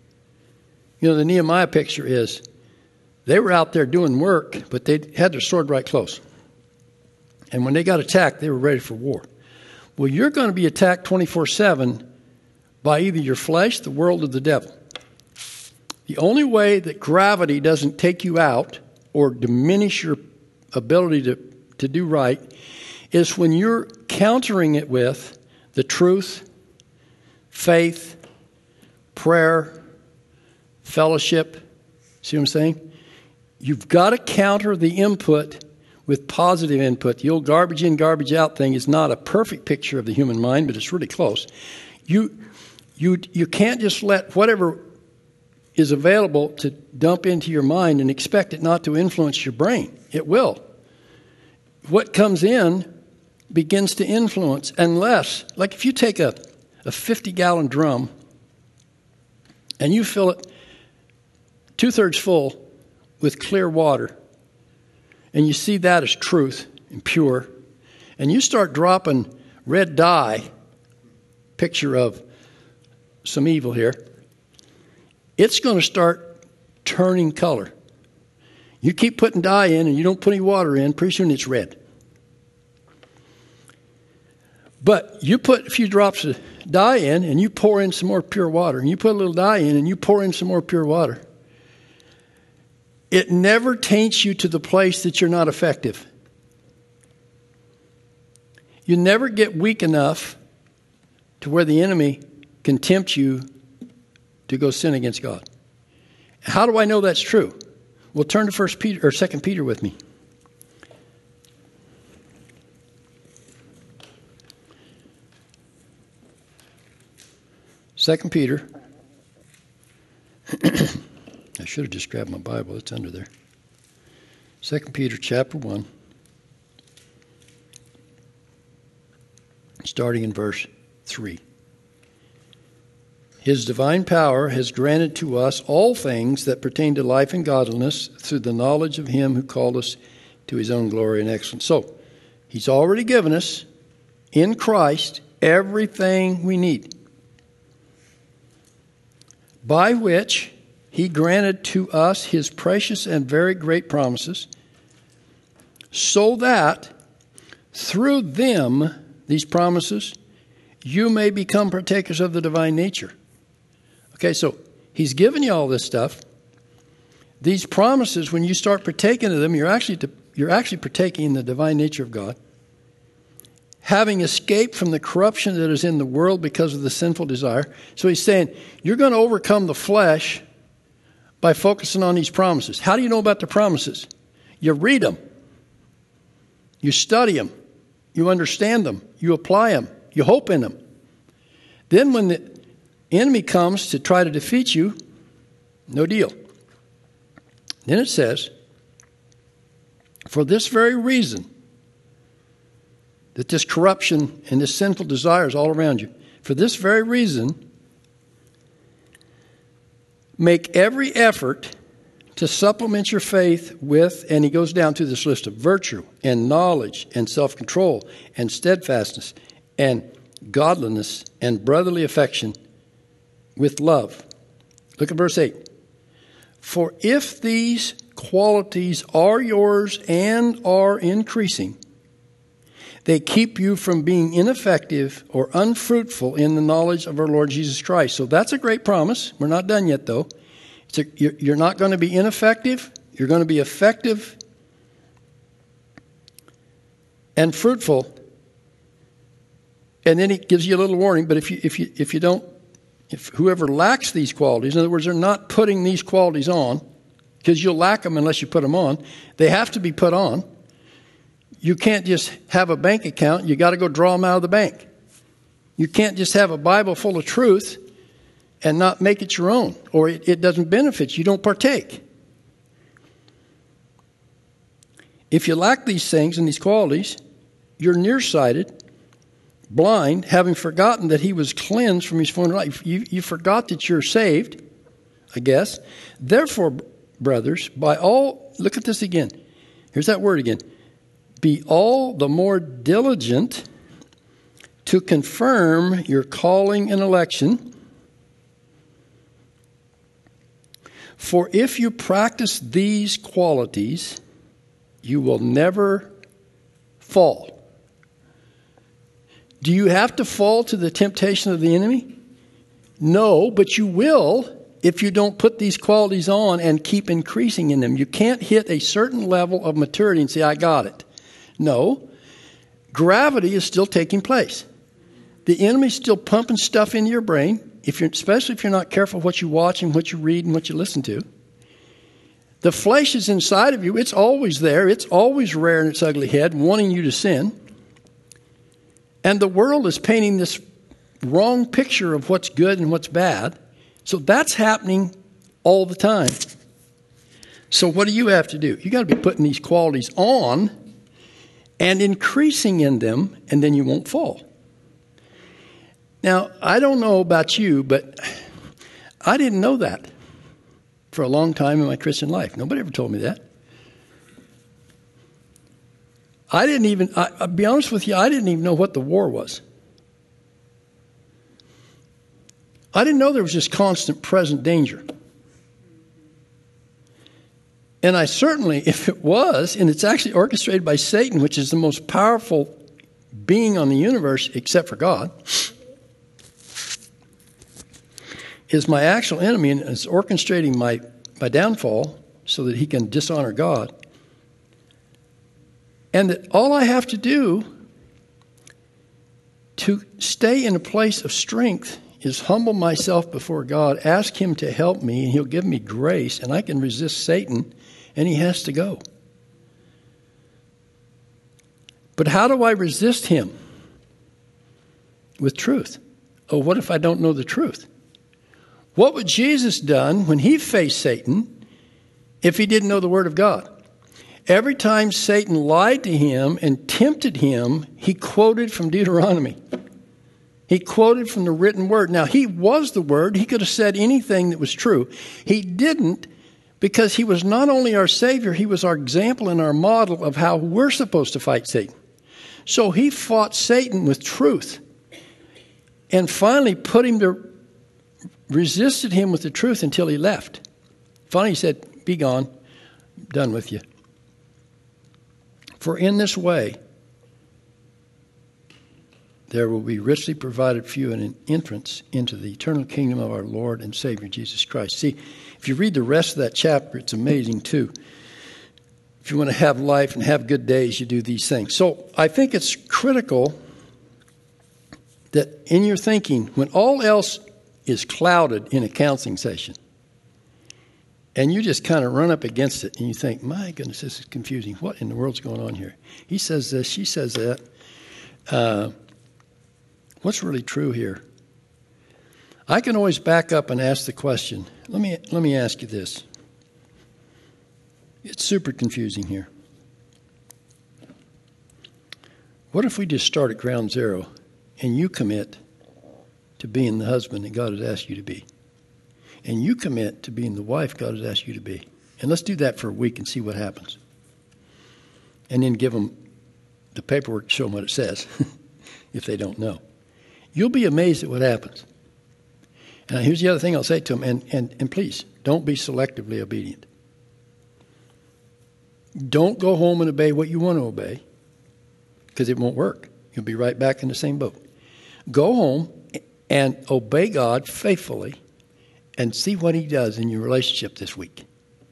The Nehemiah picture is they were out there doing work, but they had their sword right close. And when they got attacked, they were ready for war. Well, you're going to be attacked 24/7 by either your flesh, the world, or the devil. The only way that gravity doesn't take you out or diminish your ability to do right is when you're countering it with the truth, faith, prayer, fellowship. See what I'm saying? You've got to counter the input with positive input. The old garbage in, garbage out thing is not a perfect picture of the human mind, but it's really close. You can't just let whatever is available to dump into your mind and expect it not to influence your brain. It will. What comes in begins to influence unless, like if you take a 50-gallon drum and you fill it 2/3 full with clear water, and you see that as truth and pure, and you start dropping red dye, picture of some evil here, it's going to start turning color. You keep putting dye in and you don't put any water in, pretty soon it's red. But you put a few drops of dye in and you pour in some more pure water, and you put a little dye in and you pour in some more pure water. It never taints you to the place that you're not effective. You never get weak enough to where the enemy can tempt you to go sin against God. How do I know that's true? Well, turn to 1 Peter or 2 Peter with me. Second Peter. I should have just grabbed my Bible. It's under there. 2 Peter chapter 1. Starting in verse 3. His divine power has granted to us all things that pertain to life and godliness through the knowledge of him who called us to his own glory and excellence. So, he's already given us, in Christ, everything we need, by which he granted to us his precious and very great promises, so that through them, these promises, you may become partakers of the divine nature. Okay, so he's given you all this stuff. These promises, when you start partaking of them, you're actually partaking in the divine nature of God. Having escaped from the corruption that is in the world because of the sinful desire. So he's saying, you're going to overcome the flesh by focusing on these promises. How do you know about the promises? You read them. You study them. You understand them. You apply them. You hope in them. Then when the enemy comes to try to defeat you, no deal. Then it says, for this very reason, that this corruption and this sinful desire is all around you. For this very reason, make every effort to supplement your faith with, and he goes down through this list of virtue and knowledge and self-control and steadfastness and godliness and brotherly affection with love. Look at verse 8. For if these qualities are yours and are increasing, they keep you from being ineffective or unfruitful in the knowledge of our Lord Jesus Christ. So that's a great promise. We're not done yet, though. You're not going to be ineffective. You're going to be effective and fruitful. And then he gives you a little warning. But if whoever lacks these qualities, in other words, they're not putting these qualities on, because you'll lack them unless you put them on. They have to be put on. You can't just have a bank account. You got to go draw them out of the bank. You can't just have a Bible full of truth and not make it your own, or it doesn't benefit you. You don't partake. If you lack these things and these qualities, you're nearsighted, blind, having forgotten that he was cleansed from his former life. You forgot that you're saved, I guess. Therefore, brothers, by all, look at this again. Here's that word again. Be all the more diligent to confirm your calling and election. For if you practice these qualities, you will never fall. Do you have to fall to the temptation of the enemy? No, but you will if you don't put these qualities on and keep increasing in them. You can't hit a certain level of maturity and say, I got it. No, gravity is still taking place. The enemy's still pumping stuff into your brain, especially if you're not careful what you watch and what you read and what you listen to. The flesh is inside of you. It's always there. It's always rearing its ugly head, wanting you to sin. And the world is painting this wrong picture of what's good and what's bad. So that's happening all the time. So what do you have to do? You got to be putting these qualities on and increasing in them, and then you won't fall. Now, I don't know about you, but I didn't know that for a long time in my Christian life. Nobody ever told me that. I'll be honest with you, I didn't even know what the war was. I didn't know there was this constant present danger. And I certainly, if it was, and it's actually orchestrated by Satan, which is the most powerful being on the universe except for God, is my actual enemy and is orchestrating my downfall so that he can dishonor God. And that all I have to do to stay in a place of strength is humble myself before God, ask him to help me, and he'll give me grace, and I can resist Satan, and he has to go. But how do I resist him? With truth. Oh, what if I don't know the truth? What would Jesus done when he faced Satan if he didn't know the Word of God? Every time Satan lied to him and tempted him, he quoted from Deuteronomy. He quoted from the written Word. Now, he was the Word. He could have said anything that was true. He didn't, because he was not only our Savior, he was our example and our model of how we're supposed to fight Satan. So he fought Satan with truth and finally resisted him with the truth until he left. Finally he said, "Be gone, I'm done with you. For in this way, there will be richly provided for you an entrance into the eternal kingdom of our Lord and Savior Jesus Christ." See, if you read the rest of that chapter, it's amazing too. If you want to have life and have good days, you do these things. So I think it's critical that in your thinking, when all else is clouded in a counseling session, and you just kind of run up against it and you think, my goodness, this is confusing. What in the world's going on here? He says this, she says that. What's really true here? I can always back up and ask the question. Let me ask you this. It's super confusing here. What if we just start at ground zero and you commit to being the husband that God has asked you to be? And you commit to being the wife God has asked you to be. And let's do that for a week and see what happens. And then give them the paperwork to show them what it says, if they don't know. You'll be amazed at what happens. And here's the other thing I'll say to them, and please, don't be selectively obedient. Don't go home and obey what you want to obey, because it won't work. You'll be right back in the same boat. Go home and obey God faithfully and see what he does in your relationship this week.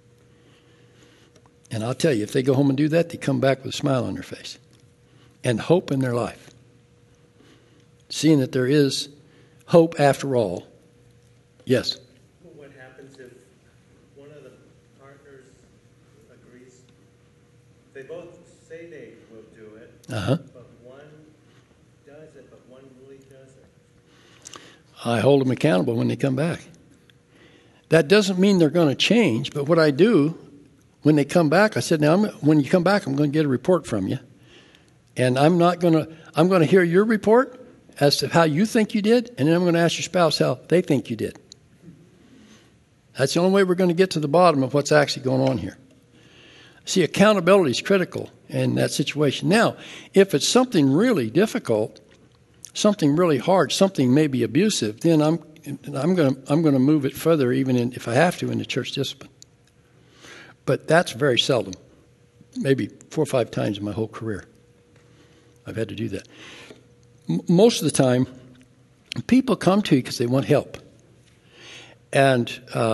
And I'll tell you, if they go home and do that, they come back with a smile on their face and hope in their life. Seeing that there is hope after all. Yes? What happens if one of the partners agrees? They both say they will do it, but one does it, but one really doesn't. I hold them accountable when they come back. That doesn't mean they're going to change, but what I do when they come back, I said, now, when you come back, I'm going to get a report from you. And I'm going to hear your report as to how you think you did, and then I'm going to ask your spouse how they think you did. That's the only way we're going to get to the bottom of what's actually going on here. See, accountability is critical in that situation. Now, if it's something really difficult, something really hard, something maybe abusive, then I'm going to move it further, even if I have to, into church discipline. But that's very seldom. Maybe 4 or 5 times in my whole career, I've had to do that. Most of the time, people come to you because they want help. And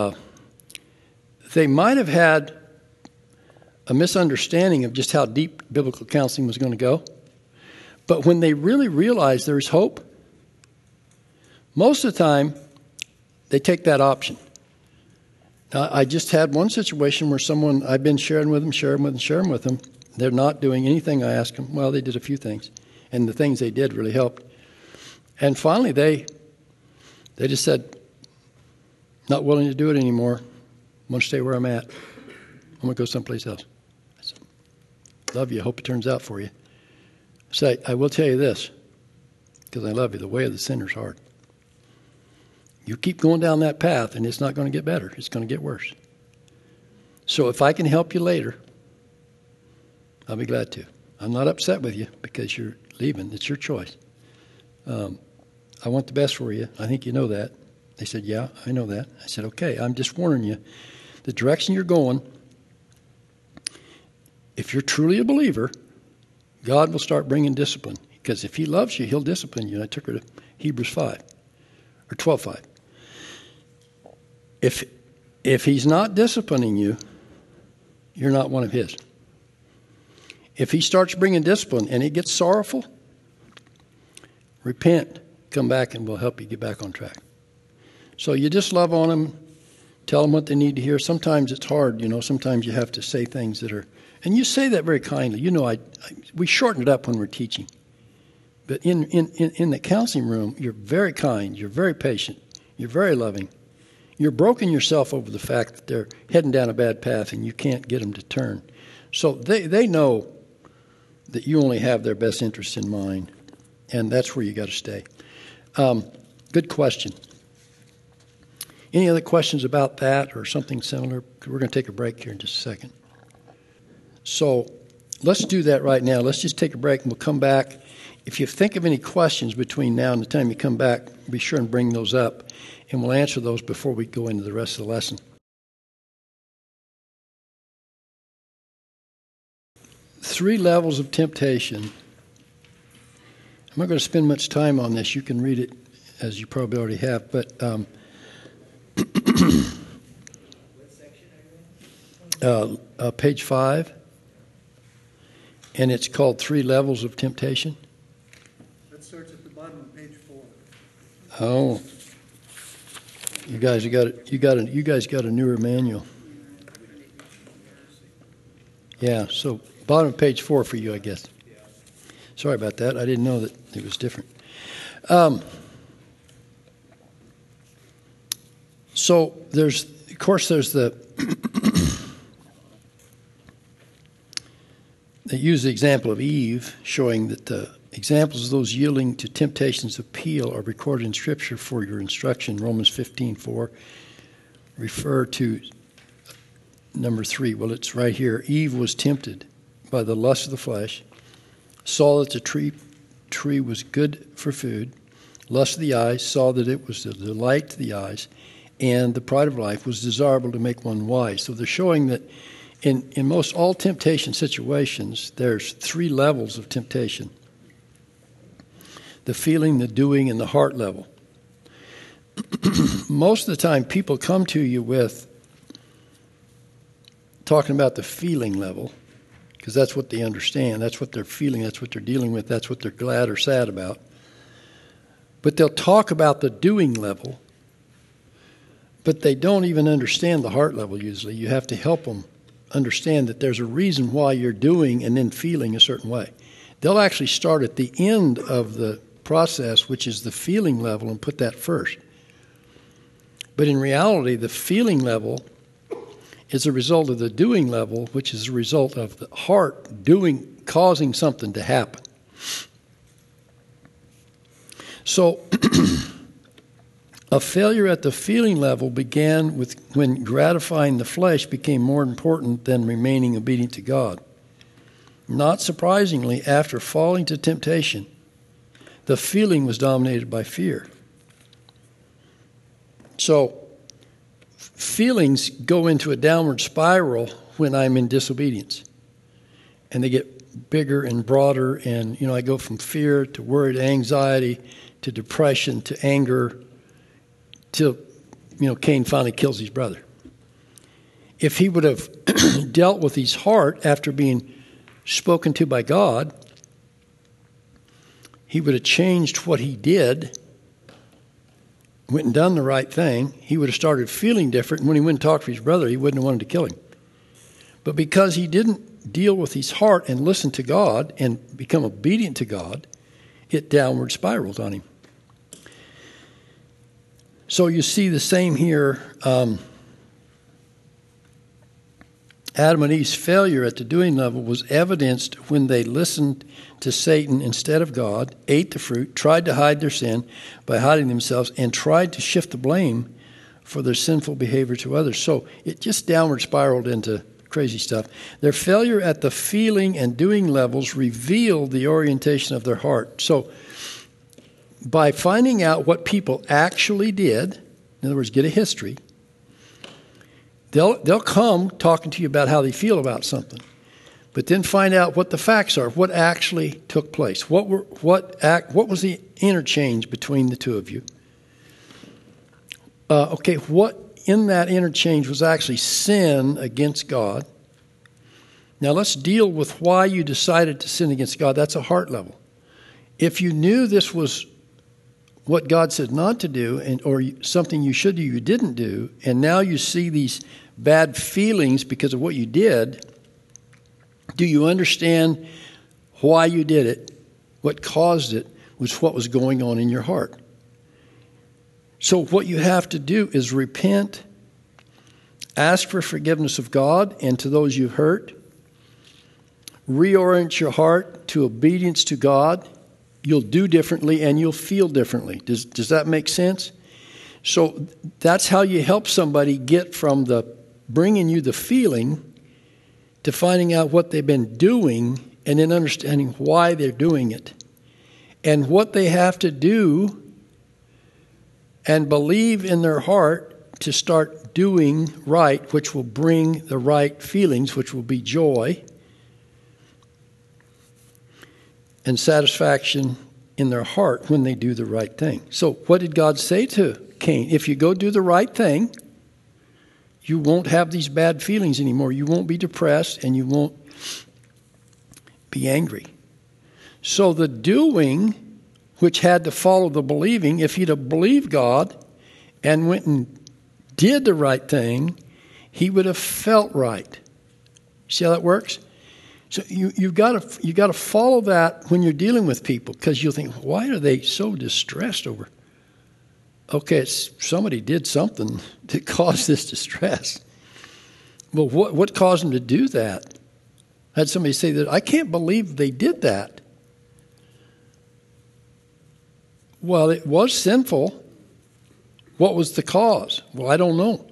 they might have had a misunderstanding of just how deep biblical counseling was going to go. But when they really realize there's hope, most of the time, they take that option. Now, I just had one situation where someone, I've been sharing with them. They're not doing anything I asked them. Well, they did a few things. And the things they did really helped. And finally, they just said, not willing to do it anymore. I'm going to stay where I'm at. I'm going to go someplace else. I said, love you. I hope it turns out for you. I will tell you this, because I love you. The way of the sinner is hard. You keep going down that path, and it's not going to get better. It's going to get worse. So if I can help you later, I'll be glad to. I'm not upset with you because you're leaving. It's your choice. I want the best for you. I think you know that. They said, yeah, I know that. I said, okay, I'm just warning you. The direction you're going, if you're truly a believer, God will start bringing discipline. Because if he loves you, he'll discipline you. And I took her to Hebrews 5, or 12:5. If he's not disciplining you, you're not one of his. If he starts bringing discipline and it gets sorrowful, repent, come back, and we'll help you get back on track. So you just love on them, tell them what they need to hear. Sometimes it's hard, Sometimes you have to say things that are, and you say that very kindly. We shorten it up when we're teaching. But in the counseling room, you're very kind, you're very patient, you're very loving. You're broken yourself over the fact that they're heading down a bad path and you can't get them to turn. So they know that you only have their best interest in mind, and that's where you got to stay. Good question. Any other questions about that or something similar? We're going to take a break here in just a second. So let's do that right now. Let's just take a break and we'll come back. If you think of any questions between now and the time you come back, be sure and bring those up, and we'll answer those before we go into the rest of the lesson. 3 levels of temptation. I'm not going to spend much time on this. You can read it as you probably already have, but page 5, and it's called 3 levels of temptation. That starts at the bottom of page 4. Oh, you guys got a newer manual. Yeah, so bottom of page 4 for you, I guess. Sorry about that. I didn't know that it was different. So there's the they use the example of Eve, showing that the examples of those yielding to temptations of appeal are recorded in Scripture for your instruction. Romans 15:4 refer to number 3. Well, it's right here. Eve was tempted by the lust of the flesh, saw that the tree was good for food, lust of the eyes, saw that it was a delight to the eyes, and the pride of life was desirable to make one wise. So they're showing that in most all temptation situations, there's 3 levels of temptation: the feeling, the doing, and the heart level. Most of the time, people come to you with talking about the feeling level, because that's what they understand. That's what they're feeling. That's what they're dealing with. That's what they're glad or sad about. But they'll talk about the doing level, but they don't even understand the heart level usually. You have to help them understand that there's a reason why you're doing and then feeling a certain way. They'll actually start at the end of the process, which is the feeling level, and put that first. But in reality, the feeling level is a result of the doing level, which is a result of the heart causing something to happen. So a failure at the feeling level began when gratifying the flesh became more important than remaining obedient to God. Not surprisingly, after falling to temptation, the feeling was dominated by fear. So feelings go into a downward spiral when I'm in disobedience. And they get bigger and broader, and I go from fear to worry to anxiety to depression to anger till Cain finally kills his brother. If he would have dealt with his heart after being spoken to by God, he would have changed what he did, went and done the right thing. He would have started feeling different, and when he went and talked to his brother, he wouldn't have wanted to kill him. But because he didn't deal with his heart and listen to God and become obedient to God, it downward spiraled on him. So you see the same here Adam and Eve's failure at the doing level was evidenced when they listened to Satan instead of God, ate the fruit, tried to hide their sin by hiding themselves, and tried to shift the blame for their sinful behavior to others. So it just downward spiraled into crazy stuff. Their failure at the feeling and doing levels revealed the orientation of their heart. So by finding out what people actually did, in other words, get a history, they'll come talking to you about how they feel about something. But then find out what the facts are, what actually took place. What was the interchange between the two of you? What in that interchange was actually sin against God? Now let's deal with why you decided to sin against God. That's a heart level. If you knew this was what God said not to do, or something you should do you didn't do, and now you see these bad feelings because of what you did, do you understand why you did it? What caused it was what was going on in your heart. So what you have to do is repent, ask for forgiveness of God and to those you've hurt, reorient your heart to obedience to God. You'll do differently and you'll feel differently. Does that make sense? So that's how you help somebody get from the bringing you the feeling to finding out what they've been doing and then understanding why they're doing it and what they have to do and believe in their heart to start doing right, which will bring the right feelings, which will be joy and satisfaction in their heart when they do the right thing. So what did God say to Cain? If you go do the right thing, you won't have these bad feelings anymore. You won't be depressed and you won't be angry. So the doing, which had to follow the believing, if he'd have believed God and went and did the right thing, he would have felt right. See how that works? So you've got to follow that when you're dealing with people, because you'll think, why are they so distressed over? Okay, somebody did something that caused this distress. Well, what caused them to do that? I had somebody say that, I can't believe they did that. Well, it was sinful. What was the cause? Well, I don't know.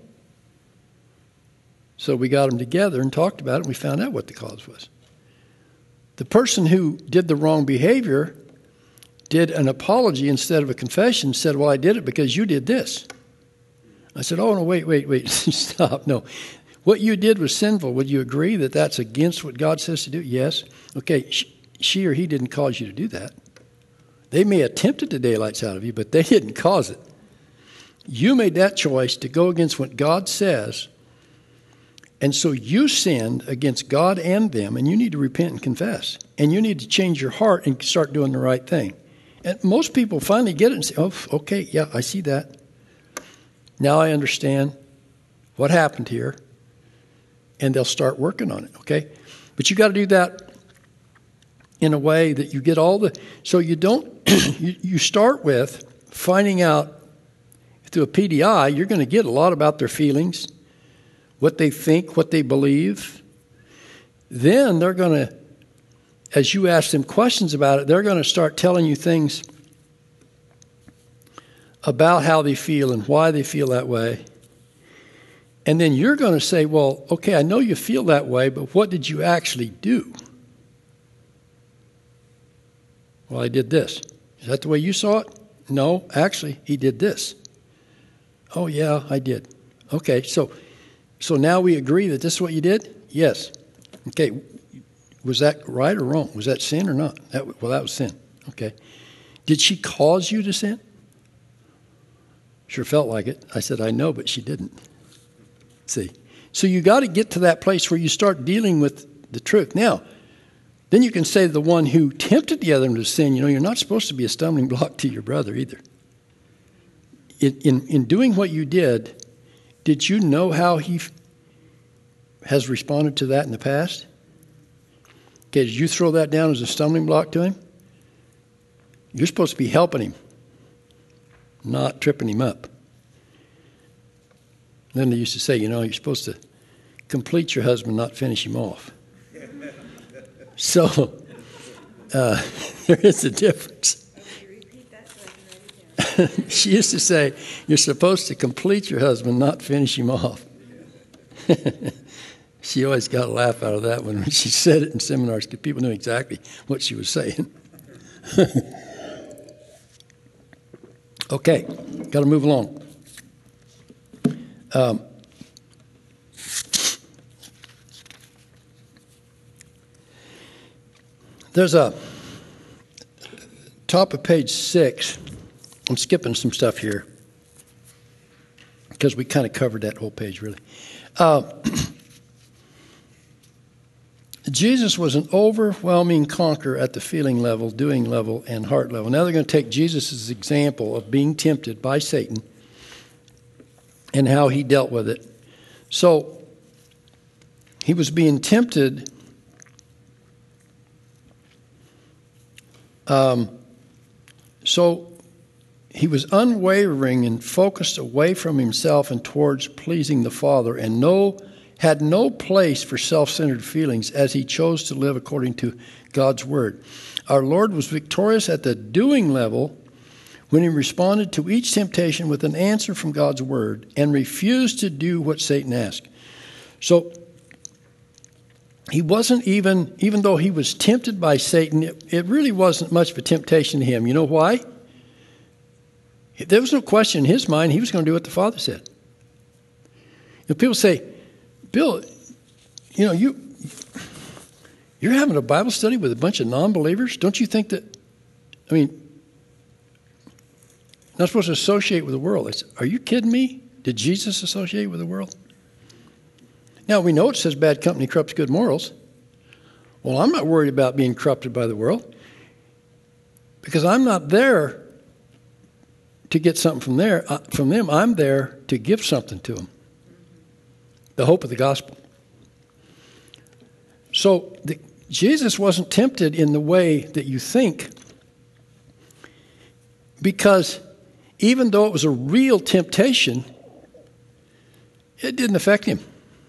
So we got them together and talked about it, and we found out what the cause was. The person who did the wrong behavior did an apology instead of a confession, said, well, I did it because you did this. I said, oh, no, wait, stop. No, what you did was sinful. Would you agree that that's against what God says to do? Yes. Okay, she or he didn't cause you to do that. They may have tempted the daylights out of you, but they didn't cause it. You made that choice to go against what God says, and so you sinned against God and them, and you need to repent and confess. And you need to change your heart and start doing the right thing. And most people finally get it and say, oh, okay, yeah, I see that. Now I understand what happened here. And they'll start working on it, okay? But you got to do that in a way that you get all the... So you don't... you start with finding out through a PDI, you're going to get a lot about their feelings, what they think, what they believe. Then they're going to, as you ask them questions about it, they're going to start telling you things about how they feel and why they feel that way. And then you're going to say, well, okay, I know you feel that way, but what did you actually do? Well, I did this. Is that the way you saw it? No, actually, he did this. Oh, yeah, I did. Okay, so now we agree that this is what you did? Yes. Okay, was that right or wrong? Was that sin or not? That was sin. Okay. Did she cause you to sin? Sure felt like it. I said, I know, but she didn't. See? So you got to get to that place where you start dealing with the truth. Now, then you can say to the one who tempted the other to sin, you're not supposed to be a stumbling block to your brother either. In doing what you did you know how he has responded to that in the past? Okay, did you throw that down as a stumbling block to him? You're supposed to be helping him, not tripping him up. Linda used to say, you're supposed to complete your husband, not finish him off. So there is a difference. Repeat that so I can write it down. She used to say, you're supposed to complete your husband, not finish him off. She always got a laugh out of that one when she said it in seminars because people knew exactly what she was saying. Okay, got to move along. There's a top of page 6. I'm skipping some stuff here because we kind of covered that whole page, really. Jesus was an overwhelming conqueror at the feeling level, doing level, and heart level. Now they're going to take Jesus' example of being tempted by Satan and how he dealt with it. So he was being tempted so he was unwavering and focused away from himself and towards pleasing the Father, and had no place for self-centered feelings as he chose to live according to God's word. Our Lord was victorious at the doing level when he responded to each temptation with an answer from God's word and refused to do what Satan asked. So he wasn't even though he was tempted by Satan, it really wasn't much of a temptation to him. You know why? There was no question in his mind he was going to do what the Father said. People say, Bill, you're having a Bible study with a bunch of non-believers? Don't you think that, not supposed to associate with the world. Are you kidding me? Did Jesus associate with the world? Now, we know it says bad company corrupts good morals. Well, I'm not worried about being corrupted by the world because I'm not there to get something from them. I'm there to give something to them. The hope of the gospel. So Jesus wasn't tempted in the way that you think, because even though it was a real temptation, it didn't affect him.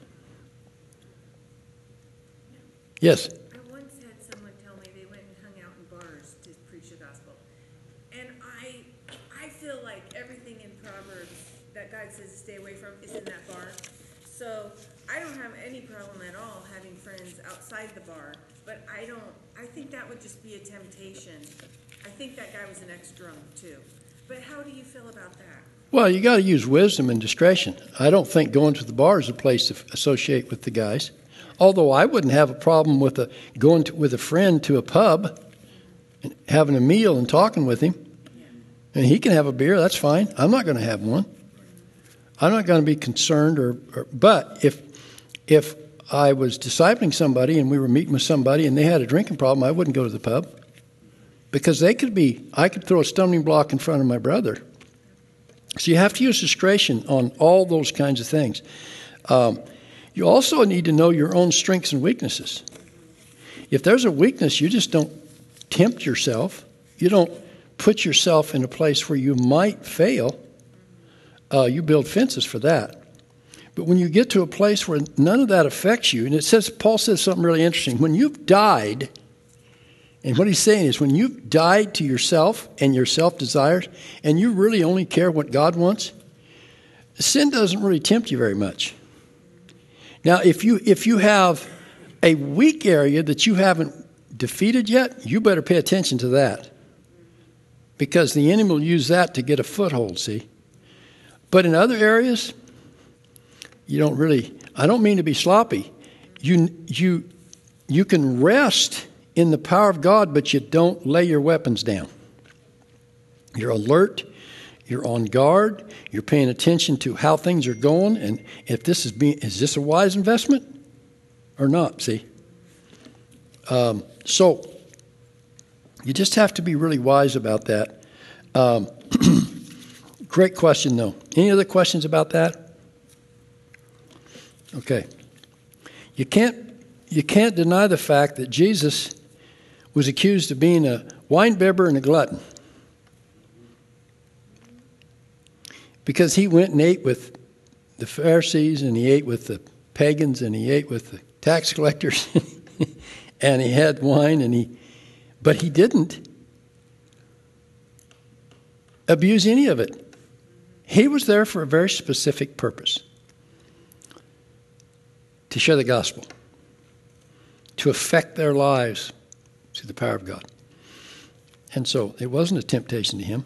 Yes? I once had someone tell me they went and hung out in bars to preach the gospel. And I feel like everything in Proverbs that God says to stay away from is in that bar. So I don't have any problem at all having friends outside the bar, but I think that would just be a temptation. I think that guy was an ex-drunk too. But how do you feel about that? Well, you got to use wisdom and discretion. I don't think going to the bar is a place to associate with the guys. Although I wouldn't have a problem with going with a friend to a pub and having a meal and talking with him. And he can have a beer, that's fine. I'm not going to have one. I'm not going to be concerned but if I was discipling somebody and we were meeting with somebody and they had a drinking problem, I wouldn't go to the pub. Because I could throw a stumbling block in front of my brother. So you have to use discretion on all those kinds of things. You also need to know your own strengths and weaknesses. If there's a weakness, you just don't tempt yourself. You don't put yourself in a place where you might fail. You build fences for that. But when you get to a place where none of that affects you, and Paul says something really interesting. When you've died, and what he's saying is when you've died to yourself and your self-desires, and you really only care what God wants, sin doesn't really tempt you very much. Now, if you have a weak area that you haven't defeated yet, you better pay attention to that. Because the enemy will use that to get a foothold, see? But in other areas, you don't really, I don't mean to be sloppy. You can rest in the power of God, but you don't lay your weapons down. You're alert. You're on guard. You're paying attention to how things are going, and if this is this a wise investment or not? See, so you just have to be really wise about that. Great question, though. Any other questions about that? Okay. You can't deny the fact that Jesus was accused of being a wine bibber and a glutton. Because he went and ate with the Pharisees and he ate with the pagans, and he ate with the tax collectors, and he had wine, but he didn't abuse any of it. He was there for a very specific purpose: to share the gospel, to affect their lives through the power of God. And so it wasn't a temptation to him.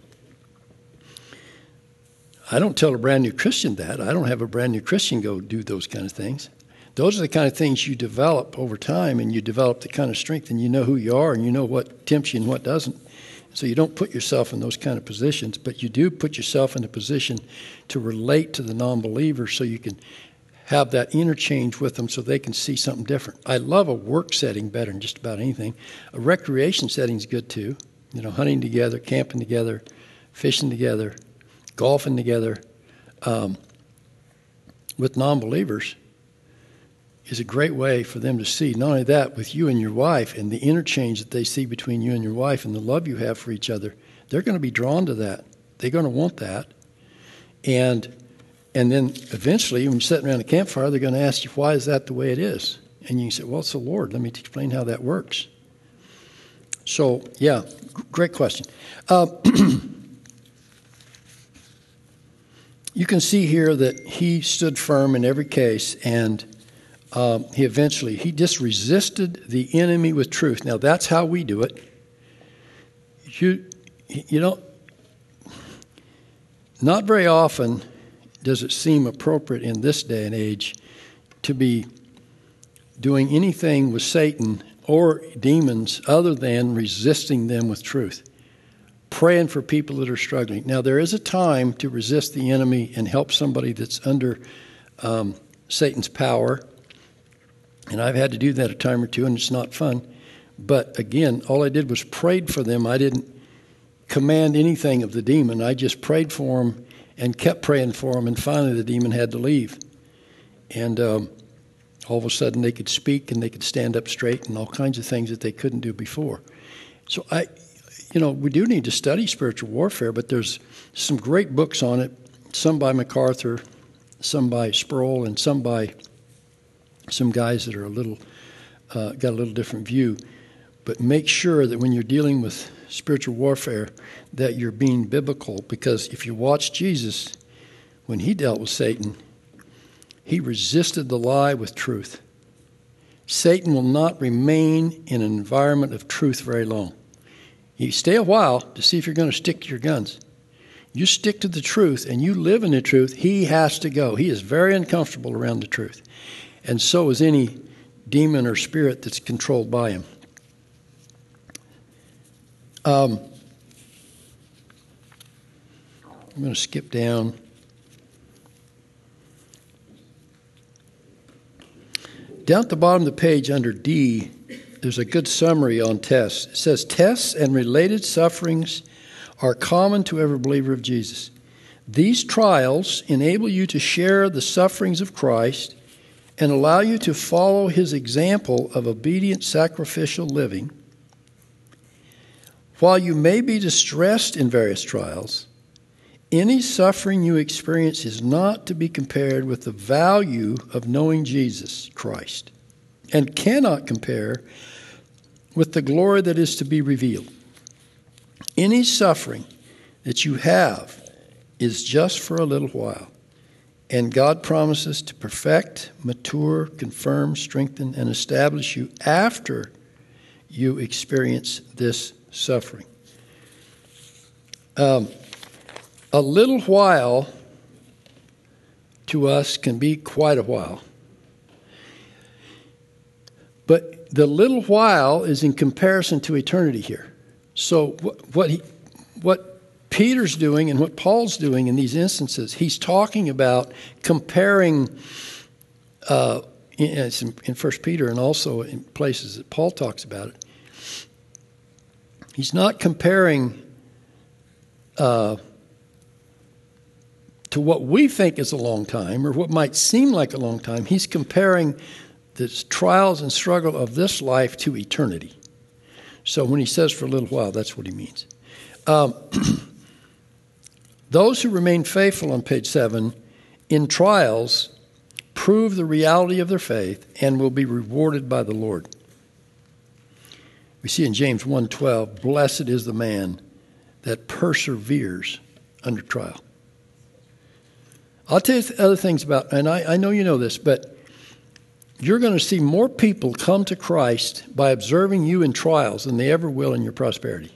I don't tell a brand new Christian that. I don't have a brand new Christian go do those kind of things. Those are the kind of things you develop over time, and you develop the kind of strength, and you know who you are, and you know what tempts you and what doesn't. So you don't put yourself in those kind of positions, but you do put yourself in a position to relate to the non-believer so you can have that interchange with them so they can see something different. I love a work setting better than just about anything. A recreation setting is good too. You know, hunting together, camping together, fishing together, golfing together with non-believers is a great way for them to see, not only that, with you and your wife and the interchange that they see between you and your wife and the love you have for each other, they're going to be drawn to that. They're going to want that. And then eventually, when you're sitting around a campfire, they're going to ask you, why is that the way it is? And you say, well, it's the Lord. Let me explain how that works. So, yeah, great question. You can see here that he stood firm in every case, and he just resisted the enemy with truth. Now, that's how we do it. You know, not very often does it seem appropriate in this day and age to be doing anything with Satan or demons other than resisting them with truth, praying for people that are struggling. Now, there is a time to resist the enemy and help somebody that's under Satan's power, and I've had to do that a time or two, and it's not fun. But again, all I did was prayed for them. I didn't command anything of the demon. I just prayed for them and kept praying for them, and finally the demon had to leave. And all of a sudden they could speak and they could stand up straight and all kinds of things that they couldn't do before. So we do need to study spiritual warfare, but there's some great books on it, some by MacArthur, some by Sproul, and some by some guys that are got a little different view. But make sure that when you're dealing with spiritual warfare that you're being biblical, because if you watch Jesus, when he dealt with Satan, he resisted the lie with truth. Satan will not remain in an environment of truth very long. You stay a while to see if you're going to stick to your guns. You stick to the truth and you live in the truth, he has to go. He is very uncomfortable around the truth. And so is any demon or spirit that's controlled by him. I'm going to skip down. Down at the bottom of the page under D, there's a good summary on tests. It says, tests and related sufferings are common to every believer of Jesus. These trials enable you to share the sufferings of Christ and allow you to follow his example of obedient sacrificial living. While you may be distressed in various trials, any suffering you experience is not to be compared with the value of knowing Jesus Christ and cannot compare with the glory that is to be revealed. Any suffering that you have is just for a little while, and God promises to perfect, mature, confirm, strengthen, and establish you after you experience this suffering. A little while to us can be quite a while. But the little while is in comparison to eternity here. So what Peter's doing and what Paul's doing in these instances, he's talking about comparing in 1 Peter and also in places that Paul talks about it. He's not comparing to what we think is a long time or what might seem like a long time. He's comparing the trials and struggle of this life to eternity. So when he says for a little while, that's what he means. Those who remain faithful on page 7 in trials prove the reality of their faith and will be rewarded by the Lord. We see in James 1:12, blessed is the man that perseveres under trial. I'll tell you other things about, and I know you know this, but you're going to see more people come to Christ by observing you in trials than they ever will in your prosperity.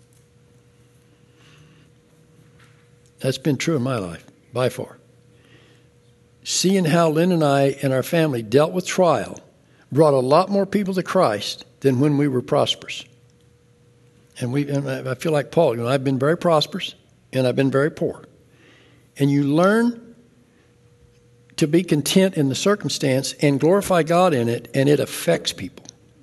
That's been true in my life, by far. Seeing how Lynn and I and our family dealt with trial brought a lot more people to Christ than when we were prosperous. And I feel like Paul, I've been very prosperous and I've been very poor. And you learn to be content in the circumstance and glorify God in it, and it affects people.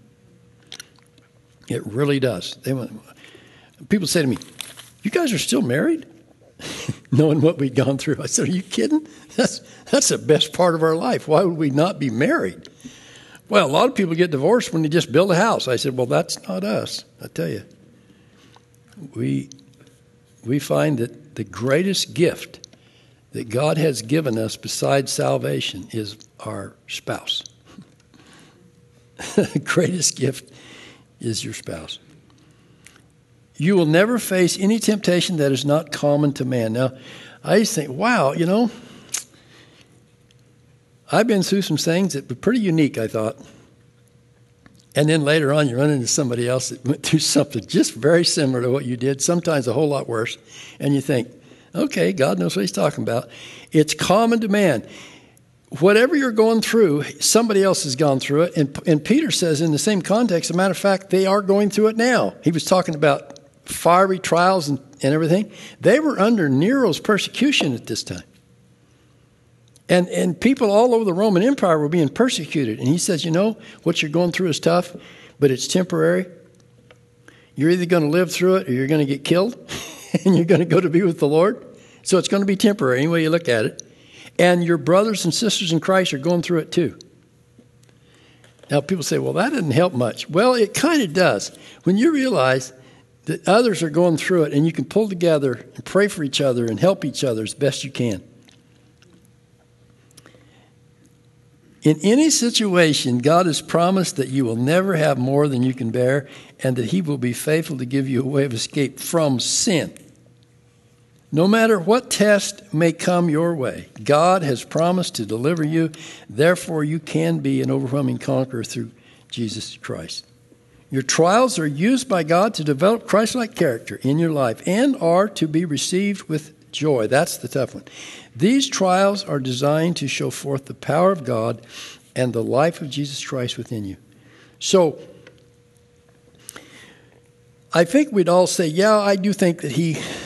It really does. People say to me, you guys are still married? Knowing what we'd gone through. I said, are you kidding? That's the best part of our life. Why would we not be married? Well, a lot of people get divorced when they just build a house. I said, well, that's not us. I tell you. We find that the greatest gift that God has given us besides salvation is our spouse. The greatest gift is your spouse. You will never face any temptation that is not common to man. Now, I used to think, wow, I've been through some things that were pretty unique, I thought. And then later on, you run into somebody else that went through something just very similar to what you did, sometimes a whole lot worse. And you think, okay, God knows what he's talking about. It's common to man. Whatever you're going through, somebody else has gone through it. And Peter says in the same context, as a matter of fact, they are going through it now. He was talking about fiery trials and everything. They were under Nero's persecution at this time. And people all over the Roman Empire were being persecuted. And he says, what you're going through is tough, but it's temporary. You're either going to live through it or you're going to get killed. And you're going to go to be with the Lord. So it's going to be temporary any way you look at it. And your brothers and sisters in Christ are going through it too. Now people say, well, that doesn't help much. Well, it kind of does. When you realize that others are going through it and you can pull together and pray for each other and help each other as best you can. In any situation, God has promised that you will never have more than you can bear and that he will be faithful to give you a way of escape from sin. No matter what test may come your way, God has promised to deliver you. Therefore, you can be an overwhelming conqueror through Jesus Christ. Your trials are used by God to develop Christ-like character in your life and are to be received with joy. That's the tough one. These trials are designed to show forth the power of God and the life of Jesus Christ within you. So, I think we'd all say, yeah, I do think that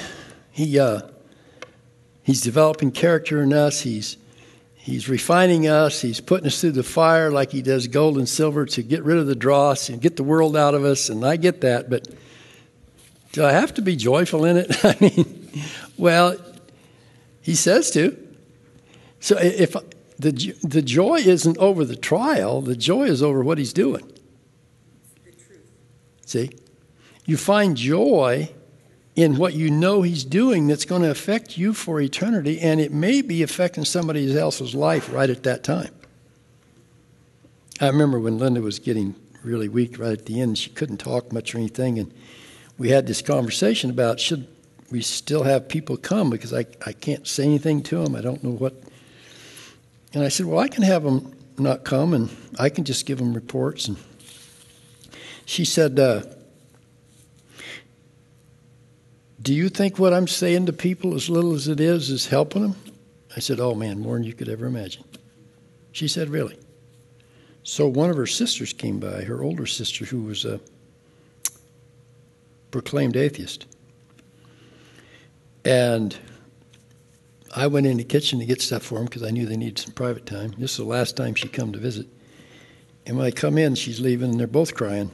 he's developing character in us. He's refining us. He's putting us through the fire like he dross gold and silver to get rid of the dross and get the world out of us. And I get that, but do I have to be joyful in it? I mean, well, he says to. So if the joy isn't over the trial, the joy is over what he's doing. The truth. See? You find joy in what you know he's doing that's going to affect you for eternity, and it may be affecting somebody else's life right at that time. I remember when Linda was getting really weak right at the end, she couldn't talk much or anything, and we had this conversation about should we still have people come because I can't say anything to them. I don't know what. And I said, well, I can have them not come, and I can just give them reports. And she said, do you think what I'm saying to people, as little as it is helping them? I said, oh, man, more than you could ever imagine. She said, really? So one of her sisters came by, her older sister, who was a proclaimed atheist. And I went in the kitchen to get stuff for them because I knew they needed some private time. This is the last time she come to visit. And when I come in, she's leaving, and they're both crying.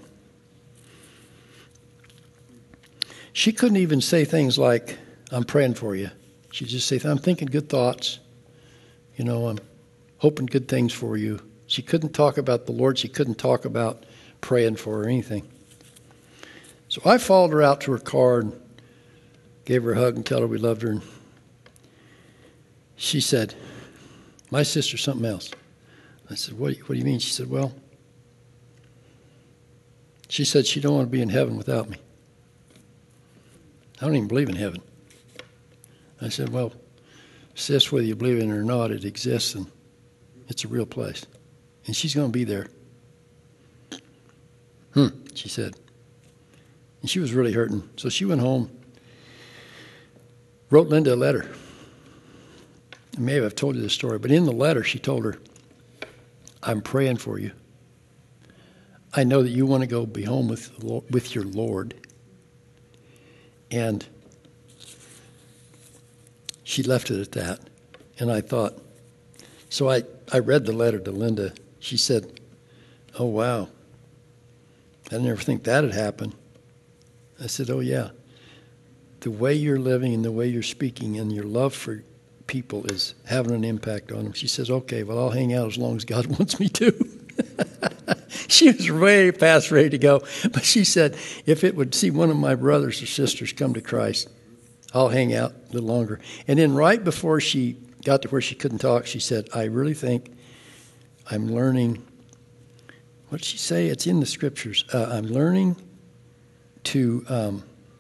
She couldn't even say things like, I'm praying for you. She'd just say, I'm thinking good thoughts. I'm hoping good things for you. She couldn't talk about the Lord. She couldn't talk about praying for her or anything. So I followed her out to her car and gave her a hug and told her we loved her. And she said, my sister's something else. I said, what do you mean? She said, well, she said she don't want to be in heaven without me. I don't even believe in heaven. I said, well, sis, whether you believe in it or not, it exists, and it's a real place. And she's going to be there. She said. And she was really hurting. So she went home, wrote Linda a letter. I may have told you this story, but in the letter she told her, I'm praying for you. I know that you want to go be home with your Lord. And she left it at that. And I thought, so I read the letter to Linda. She said, oh, wow. I never think that had happened. I said, oh, yeah. The way you're living and the way you're speaking and your love for people is having an impact on them. She says, okay, well, I'll hang out as long as God wants me to. She was way past ready to go. But she said, if it would see one of my brothers or sisters come to Christ, I'll hang out a little longer. And then right before she got to where she couldn't talk, she said, I really think I'm learning. What did she say? It's in the scriptures. I'm learning to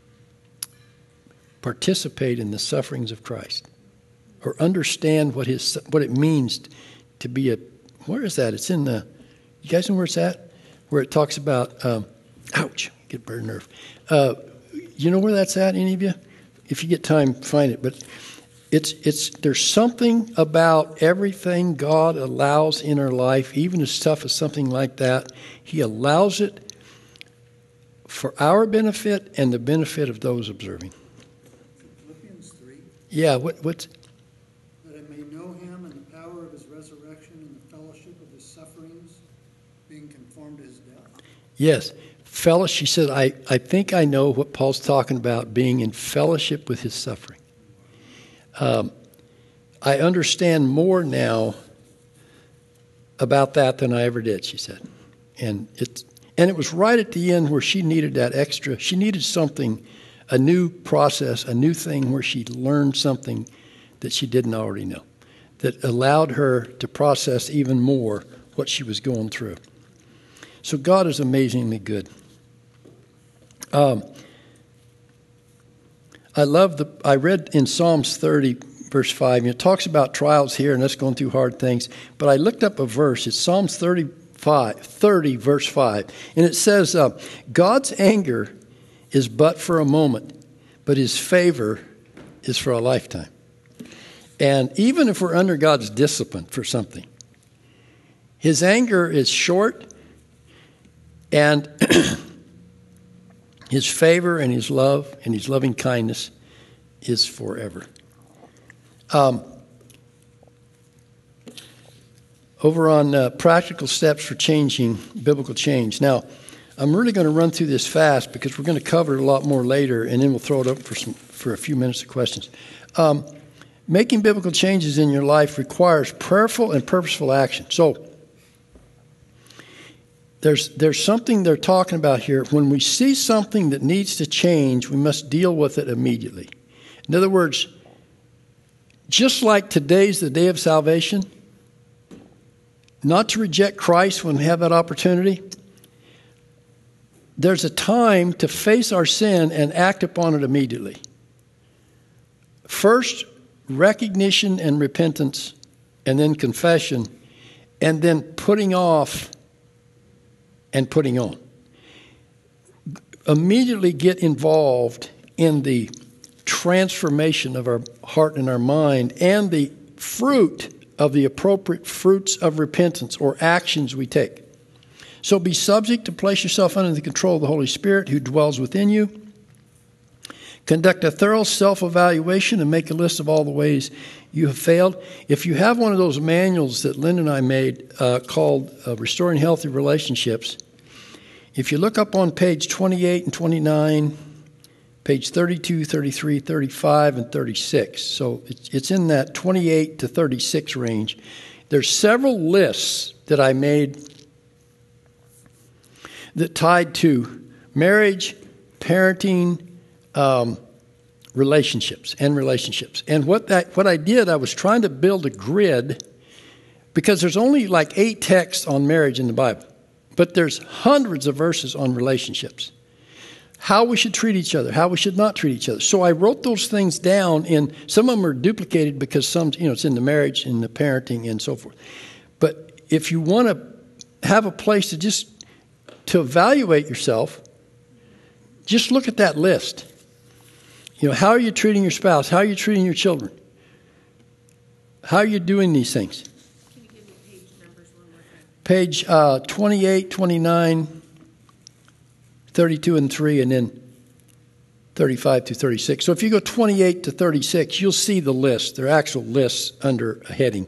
participate in the sufferings of Christ, or understand what it means to be a. Where is that? It's in the. You guys know where it's at? Where it talks about. Ouch! Get a bird nerve. You know where that's at? Any of you? If you get time, find it. But it's there's something about everything God allows in our life, even as tough as something like that. He allows it for our benefit and the benefit of those observing. Philippians 3. Yeah, what's... That I may know him and the power of his resurrection and the fellowship of his sufferings, being conformed to his death. Yes. Fellowship, she said, I think I know what Paul's talking about, being in fellowship with his suffering. I understand more now about that than I ever did, she said. And it was right at the end where she needed that extra. She needed something, a new process, a new thing where she learned something that she didn't already know, that allowed her to process even more what she was going through. So God is amazingly good. I read in Psalms 30, verse 5, and it talks about trials here and us going through hard things. But I looked up a verse. It's Psalms 30, verse 5. And it says, God's anger is but for a moment, but his favor is for a lifetime. And even if we're under God's discipline for something, his anger is short, and his favor and his love and his loving kindness is forever. Over on practical steps for changing biblical change. Now, I'm really going to run through this fast because we're going to cover it a lot more later, and then we'll throw it up for a few minutes of questions. Making biblical changes in your life requires prayerful and purposeful action. So, there's something they're talking about here. When we see something that needs to change, we must deal with it immediately. In other words, just like today's the day of salvation, not to reject Christ when we have that opportunity, there's a time to face our sin and act upon it immediately. First, recognition and repentance, and then confession, and then putting off and putting on. Immediately get involved in the transformation of our heart and our mind and the fruit of the appropriate fruits of repentance or actions we take. So be subject to place yourself under the control of the Holy Spirit who dwells within you. Conduct a thorough self-evaluation and make a list of all the ways you have failed. If you have one of those manuals that Lynn and I made called Restoring Healthy Relationships, if you look up on page 28 and 29, page 32, 33, 35, and 36, so it's in that 28 to 36 range, there's several lists that I made that tied to marriage, parenting, relationships. And what I did, I was trying to build a grid Because there's only like 8 texts on marriage in the Bible. But there's hundreds of verses on relationships. How we should treat each other, how we should not treat each other. So I wrote those things down, and some of them are duplicated because some, it's in the marriage, in the parenting, and so forth. But if you want to have a place to evaluate yourself, just look at that list. How are you treating your spouse? How are you treating your children? How are you doing these things? Can you give me page numbers one more time? Page 28, 29, 32 and 3, and then 35 to 36. So if you go 28 to 36, you'll see the list. They're actual lists under a heading.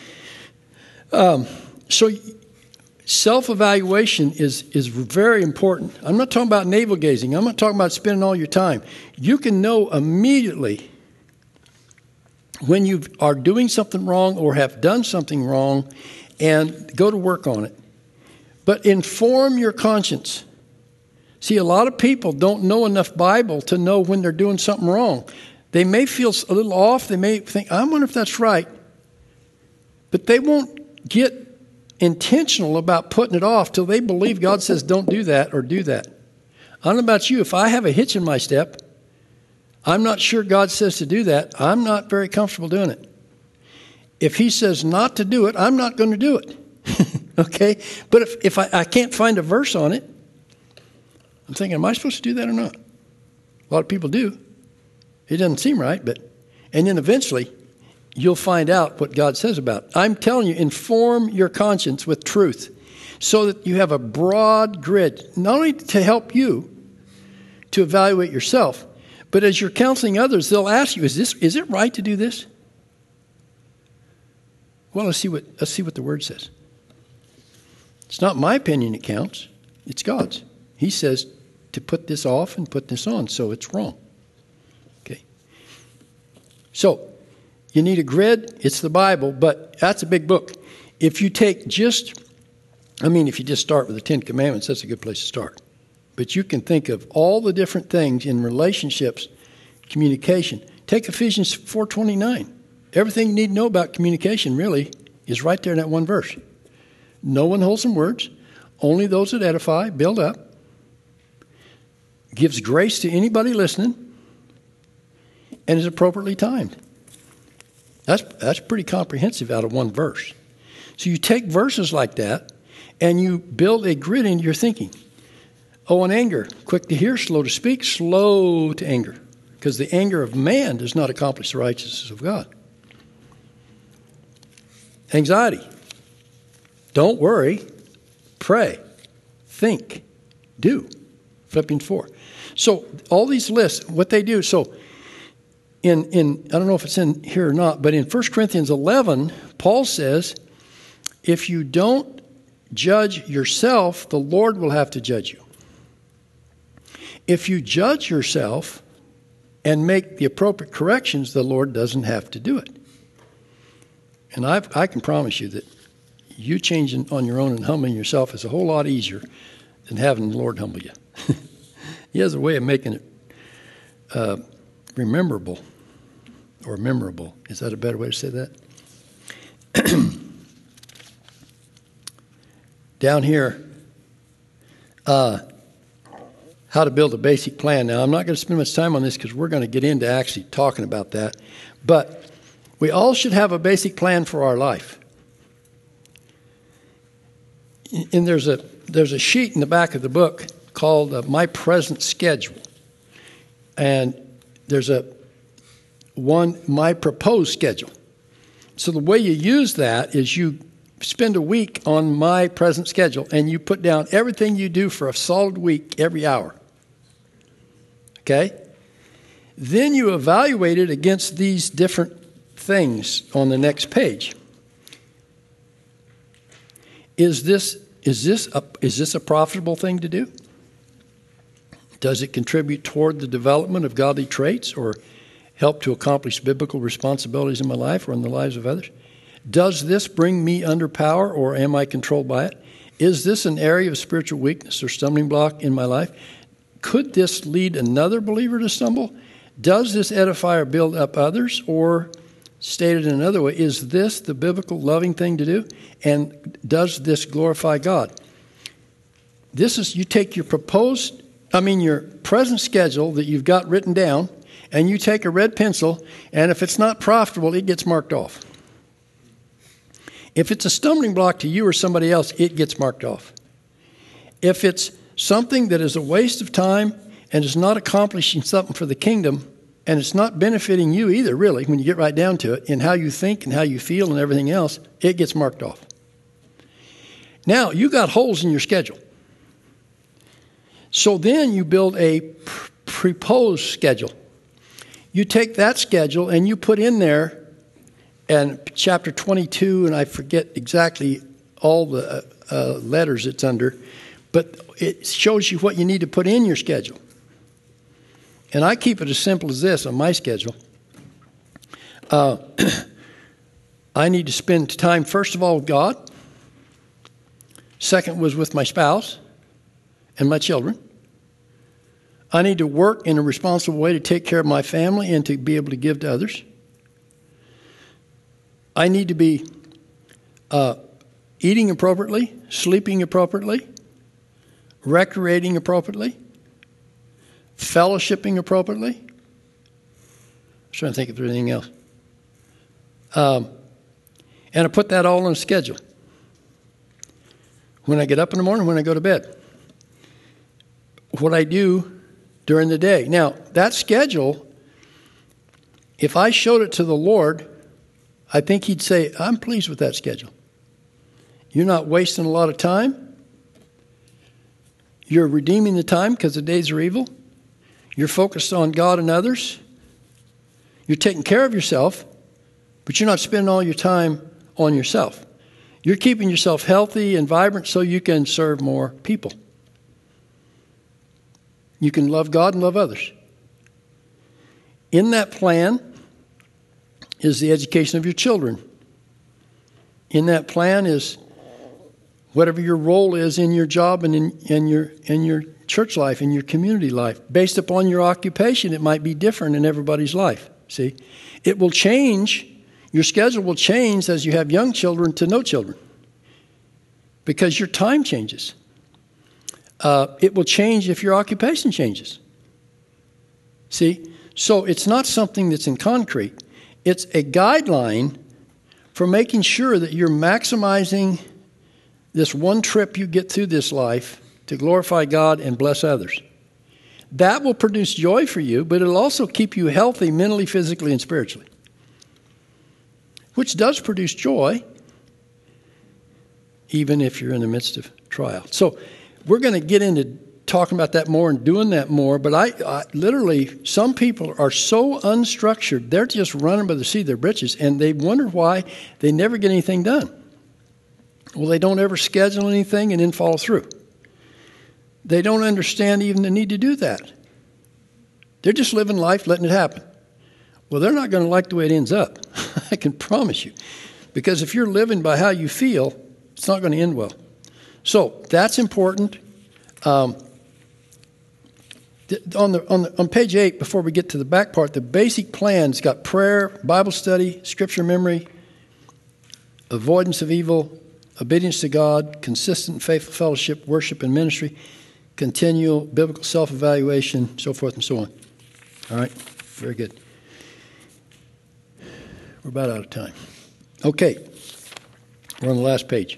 So self-evaluation is very important. I'm not talking about navel gazing. I'm not talking about spending all your time. You can know immediately when you are doing something wrong or have done something wrong and go to work on it. But inform your conscience. See, a lot of people don't know enough Bible to know when they're doing something wrong. They may feel a little off. They may think, I wonder if that's right. But they won't get intentional about putting it off till they believe God says don't do that or do that. I don't know about you. If I have a hitch in my step, I'm not sure God says to do that. I'm not very comfortable doing it. If he says not to do it, I'm not going to do it. Okay? But if I can't find a verse on it, I'm thinking, am I supposed to do that or not? A lot of people do. It doesn't seem right, and then eventually you'll find out what God says about it. I'm telling you, inform your conscience with truth so that you have a broad grid, not only to help you to evaluate yourself, but as you're counseling others, they'll ask you, is it right to do this? Well, let's see what the Word says. It's not my opinion that counts. It's God's. He says to put this off and put this on, so it's wrong. Okay. So, you need a grid. It's the Bible, but that's a big book. If you just start with the 10 Commandments, that's a good place to start. But you can think of all the different things in relationships, communication. Take Ephesians 4:29. Everything you need to know about communication really is right there in that one verse. No unwholesome words, only those that edify, build up, gives grace to anybody listening, and is appropriately timed. That's pretty comprehensive out of one verse. So you take verses like that, and you build a grid into your thinking. Oh, and anger, quick to hear, slow to speak, slow to anger. Because the anger of man does not accomplish the righteousness of God. Anxiety. Don't worry. Pray. Think. Do. Philippians 4. So all these lists, what they do. So in I don't know if it's in here or not, but in 1 Corinthians 11, Paul says, if you don't judge yourself, the Lord will have to judge you. If you judge yourself and make the appropriate corrections, the Lord doesn't have to do it. And I can promise you that you changing on your own and humbling yourself is a whole lot easier than having the Lord humble you. He has a way of making it memorable. Is that a better way to say that? Down here, how to build a basic plan. Now, I'm not going to spend much time on this because we're going to get into actually talking about that. But we all should have a basic plan for our life. And there's a sheet in the back of the book called My Present Schedule. And there's My Proposed Schedule. So the way you use that is you spend a week on My Present Schedule and you put down everything you do for a solid week every hour. Okay? Then you evaluate it against these different things on the next page. Is this a profitable thing to do? Does it contribute toward the development of godly traits or help to accomplish biblical responsibilities in my life or in the lives of others? Does this bring me under power or am I controlled by it? Is this an area of spiritual weakness or stumbling block in my life? Could this lead another believer to stumble? Does this edify or build up others, or stated in another way, is this the biblical loving thing to do? And does this glorify God? This is, you take your your present schedule that you've got written down, and you take a red pencil, and if it's not profitable, it gets marked off. If it's a stumbling block to you or somebody else, it gets marked off. If it's something that is a waste of time and is not accomplishing something for the kingdom, and it's not benefiting you either, really, when you get right down to it, in how you think and how you feel and everything else, it gets marked off. Now, you got holes in your schedule. So then you build a proposed schedule. You take that schedule and you put in there, and chapter 22, and I forget exactly all the letters it's under, but it shows you what you need to put in your schedule. And I keep it as simple as this on my schedule. I need to spend time, first of all, with God. Second was with my spouse and my children. I need to work in a responsible way to take care of my family and to be able to give to others. I need to be eating appropriately, sleeping appropriately, recreating appropriately, fellowshipping appropriately. I was trying to think of anything else. And I put that all on a schedule. When I get up in the morning, when I go to bed. What I do during the day. Now, that schedule, if I showed it to the Lord, I think he'd say, I'm pleased with that schedule. You're not wasting a lot of time. You're redeeming the time because the days are evil. You're focused on God and others. You're taking care of yourself, but you're not spending all your time on yourself. You're keeping yourself healthy and vibrant so you can serve more people. You can love God and love others. In that plan is the education of your children. In that plan is whatever your role is in your job and in your church life, in your community life. Based upon your occupation, it might be different in everybody's life. See, it will change. Your schedule will change as you have young children to no children because your time changes. It will change if your occupation changes. See, so it's not something that's in concrete. It's a guideline for making sure that you're maximizing this one trip you get through this life to glorify God and bless others. That will produce joy for you, but it'll also keep you healthy mentally, physically, and spiritually, which does produce joy, even if you're in the midst of trial. So we're going to get into talking about that more and doing that more, but I literally, some people are so unstructured, they're just running by the seat of their britches, and they wonder why they never get anything done. Well, they don't ever schedule anything and then follow through. They don't understand even the need to do that. They're just living life, letting it happen. Well, they're not going to like the way it ends up. I can promise you. Because if you're living by how you feel, it's not going to end well. So that's important. On page 8, before we get to the back part, the basic plan's got prayer, Bible study, scripture memory, avoidance of evil, obedience to God, consistent faithful fellowship, worship and ministry, continual biblical self-evaluation, so forth and so on. All right, very good. We're about out of time. Okay, we're on the last page.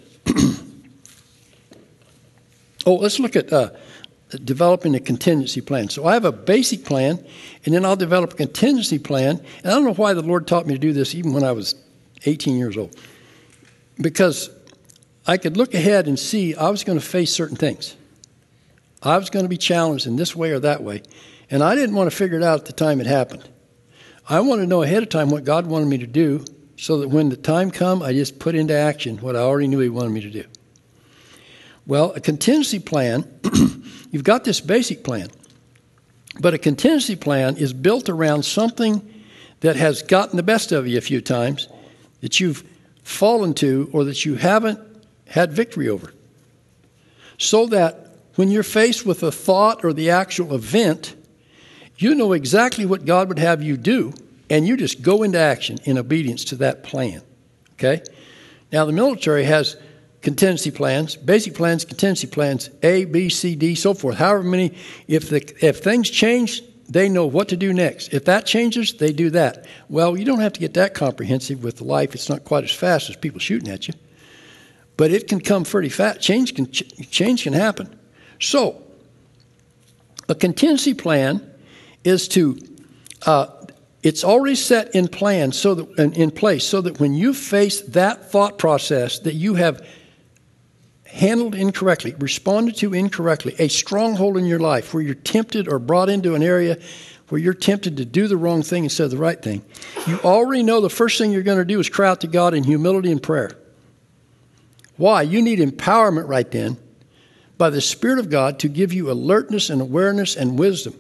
Let's look at developing a contingency plan. So I have a basic plan, and then I'll develop a contingency plan. And I don't know why the Lord taught me to do this even when I was 18 years old. Because I could look ahead and see I was going to face certain things. I was going to be challenged in this way or that way. And I didn't want to figure it out at the time it happened. I wanted to know ahead of time what God wanted me to do so that when the time come, I just put into action what I already knew he wanted me to do. Well, a contingency plan, you've got this basic plan. But a contingency plan is built around something that has gotten the best of you a few times, that you've fallen to or that you haven't had victory over. So that when you're faced with a thought or the actual event, you know exactly what God would have you do, and you just go into action in obedience to that plan. Okay? Now, the military has contingency plans, basic plans, contingency plans, A, B, C, D, so forth. However many, if things change, they know what to do next. If that changes, they do that. Well, you don't have to get that comprehensive with life. It's not quite as fast as people shooting at you. But it can come pretty fast. Change can happen. So, a contingency plan is it's already set in place so that when you face that thought process that you have handled incorrectly, responded to incorrectly, a stronghold in your life where you're tempted or brought into an area where you're tempted to do the wrong thing instead of the right thing, you already know the first thing you're going to do is cry out to God in humility and prayer. Why? You need empowerment right then by the Spirit of God to give you alertness and awareness and wisdom.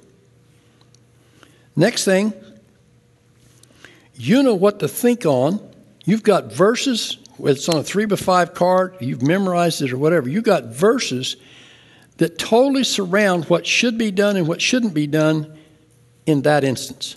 Next thing, you know what to think on. You've got verses, it's on a 3x5 card, you've memorized it or whatever. You've got verses that totally surround what should be done and what shouldn't be done in that instance.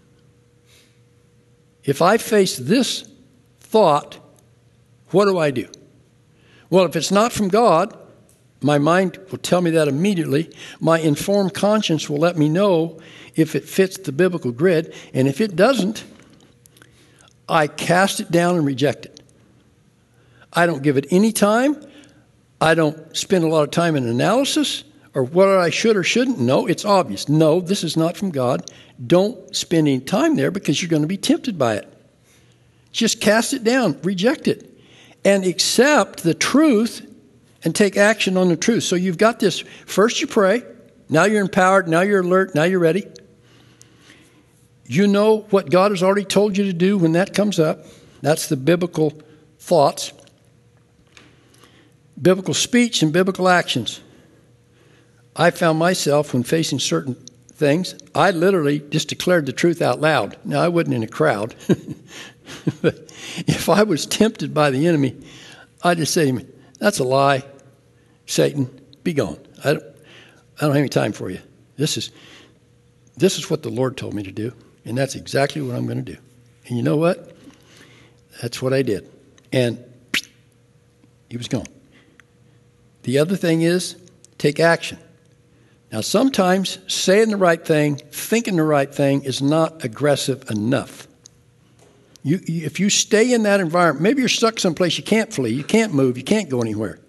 If I face this thought, what do I do? Well, if it's not from God, my mind will tell me that immediately. My informed conscience will let me know if it fits the biblical grid. And if it doesn't, I cast it down and reject it. I don't give it any time. I don't spend a lot of time in analysis or what I should or shouldn't. No, it's obvious. No, this is not from God. Don't spend any time there because you're going to be tempted by it. Just cast it down, reject it, and accept the truth and take action on the truth. So you've got this. First you pray. Now you're empowered. Now you're alert. Now you're ready. You know what God has already told you to do when that comes up. That's the biblical thoughts, biblical speech, and biblical actions. I found myself, when facing certain things, I literally just declared the truth out loud. Now, I wasn't in a crowd. But if I was tempted by the enemy, I'd just say to him, that's a lie. Satan, be gone. I don't have any time for you. This is what the Lord told me to do, and that's exactly what I'm going to do. And you know what? That's what I did. And he was gone. The other thing is, take action. Now, sometimes saying the right thing, thinking the right thing is not aggressive enough. If you stay in that environment, maybe you're stuck someplace you can't flee, you can't move, you can't go anywhere.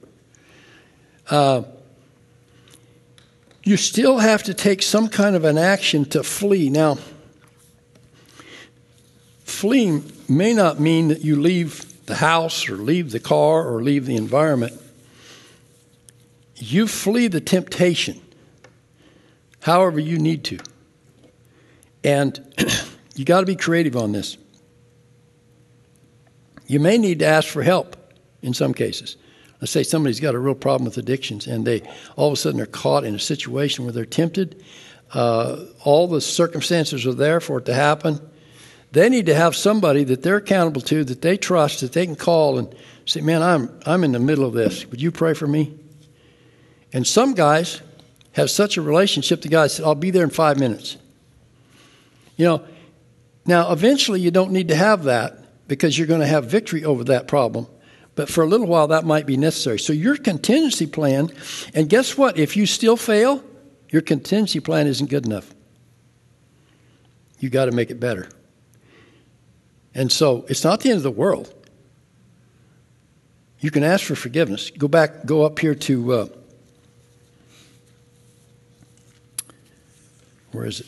You still have to take some kind of an action to flee. Now, fleeing may not mean that you leave the house or leave the car or leave the environment. You flee the temptation however you need to. And you got to be creative on this. You may need to ask for help in some cases. Let's say somebody's got a real problem with addictions and they all of a sudden are caught in a situation where they're tempted. All the circumstances are there for it to happen. They need to have somebody that they're accountable to, that they trust, that they can call and say, man, I'm in the middle of this. Would you pray for me? And some guys have such a relationship, the guy said, I'll be there in 5 minutes. Now eventually you don't need to have that because you're going to have victory over that problem. But for a little while, that might be necessary. So your contingency plan, and guess what? If you still fail, your contingency plan isn't good enough. You got to make it better. And so it's not the end of the world. You can ask for forgiveness. Go up here to, where is it?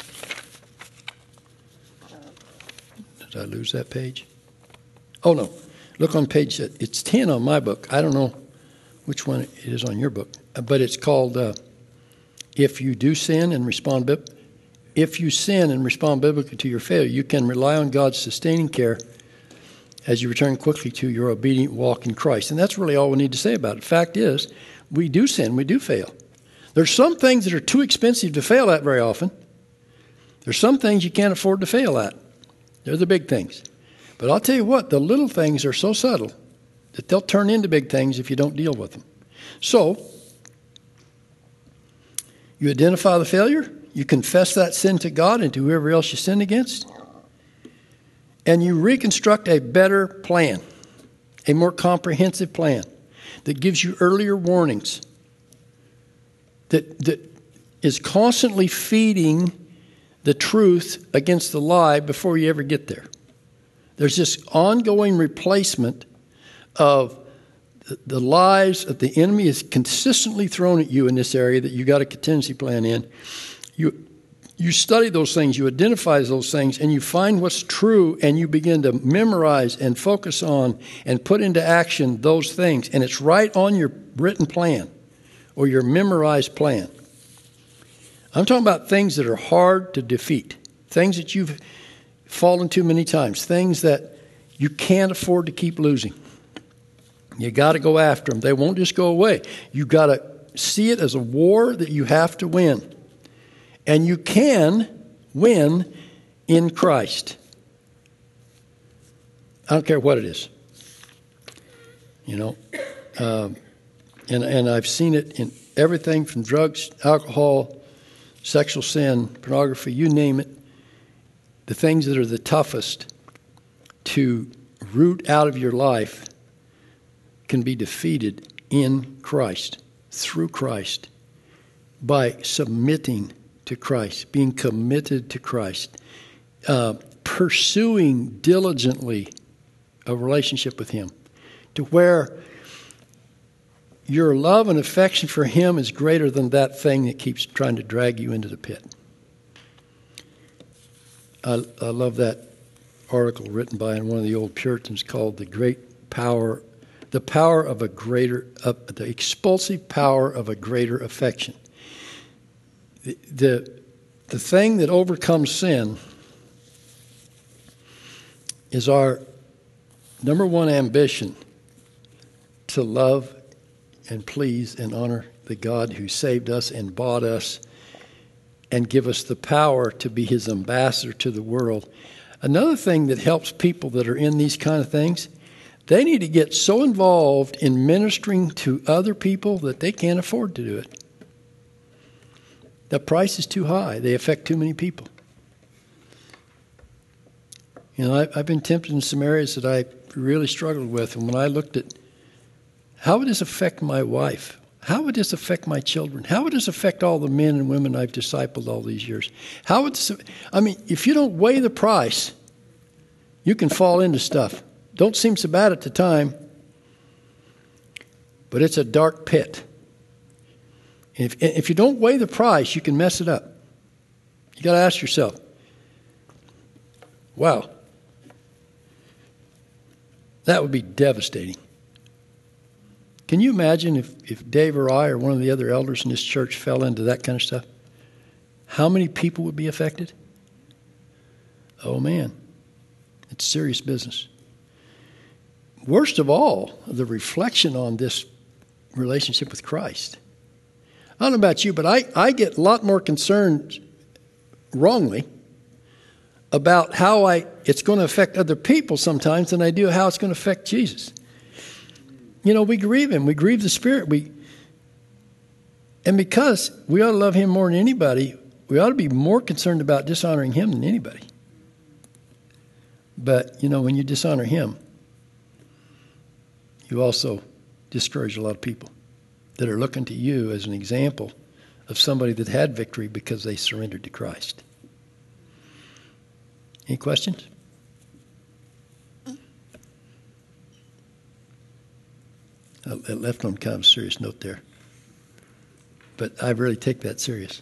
Did I lose that page? Oh, no. Look on page, it's 10 on my book. I don't know which one it is on your book, but it's called If You Sin and Respond Biblically to Your Failure, You Can Rely on God's Sustaining Care as you return quickly to your obedient walk in Christ. And that's really all we need to say about it. The fact is, we do sin, we do fail. There's some things that are too expensive to fail at very often. There's some things you can't afford to fail at. They're the big things. But I'll tell you what, the little things are so subtle that they'll turn into big things if you don't deal with them. So, you identify the failure, you confess that sin to God and to whoever else you sinned against, and you reconstruct a better plan, a more comprehensive plan that gives you earlier warnings, that is constantly feeding the truth against the lie before you ever get there. There's this ongoing replacement of the lies that the enemy has consistently thrown at you in this area that you got a contingency plan in. You study those things, you identify those things, and you find what's true, and you begin to memorize and focus on and put into action those things. And it's right on your written plan or your memorized plan. I'm talking about things that are hard to defeat, things that you've fallen to many times, things that you can't afford to keep losing. You got to go after them. They won't just go away. You got to see it as a war that you have to win. And you can win in Christ. I don't care what it is. You know, and I've seen it in everything from drugs, alcohol, sexual sin, pornography, you name it. The things that are the toughest to root out of your life can be defeated in Christ, through Christ, by submitting to Christ, being committed to Christ, pursuing diligently a relationship with Him, to where your love and affection for Him is greater than that thing that keeps trying to drag you into the pit. I love that article written by one of the old Puritans called the expulsive power of a greater affection. The thing that overcomes sin is our number one ambition to love and please and honor the God who saved us and bought us and give us the power to be His ambassador to the world. Another thing that helps people that are in these kind of things, they need to get so involved in ministering to other people that they can't afford to do it. The price is too high. They affect too many people. You know, I've been tempted in some areas that I really struggled with. And when I looked at how would this affect my wife? How would this affect my children? How would this affect all the men and women I've discipled all these years? How would this, I mean, if you don't weigh the price, you can fall into stuff. Don't seem so bad at the time, but it's a dark pit. If you don't weigh the price, you can mess it up. You got to ask yourself, wow, that would be devastating. Can you imagine if Dave or I or one of the other elders in this church fell into that kind of stuff? How many people would be affected? Oh, man. It's serious business. Worst of all, the reflection on this relationship with Christ. I don't know about you, but I get a lot more concerned, wrongly, about how it's going to affect other people sometimes than I do how it's going to affect Jesus. You know, we grieve Him. We grieve the Spirit. And because we ought to love Him more than anybody, we ought to be more concerned about dishonoring Him than anybody. But, you know, when you dishonor Him, you also discourage a lot of people that are looking to you as an example of somebody that had victory because they surrendered to Christ. Any questions? I left on kind of a serious note there. But I really take that serious.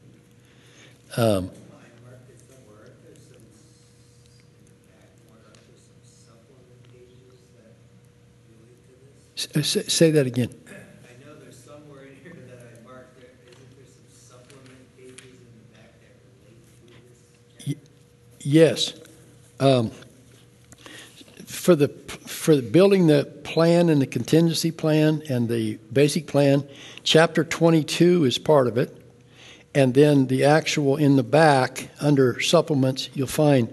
Say that again. I know there's somewhere in here that I marked there. Isn't there some supplement pages in the back that relate to this chapter? Yes. For the building the plan and the contingency plan and the basic plan, chapter 22 is part of it. And then the actual in the back under supplements, you'll find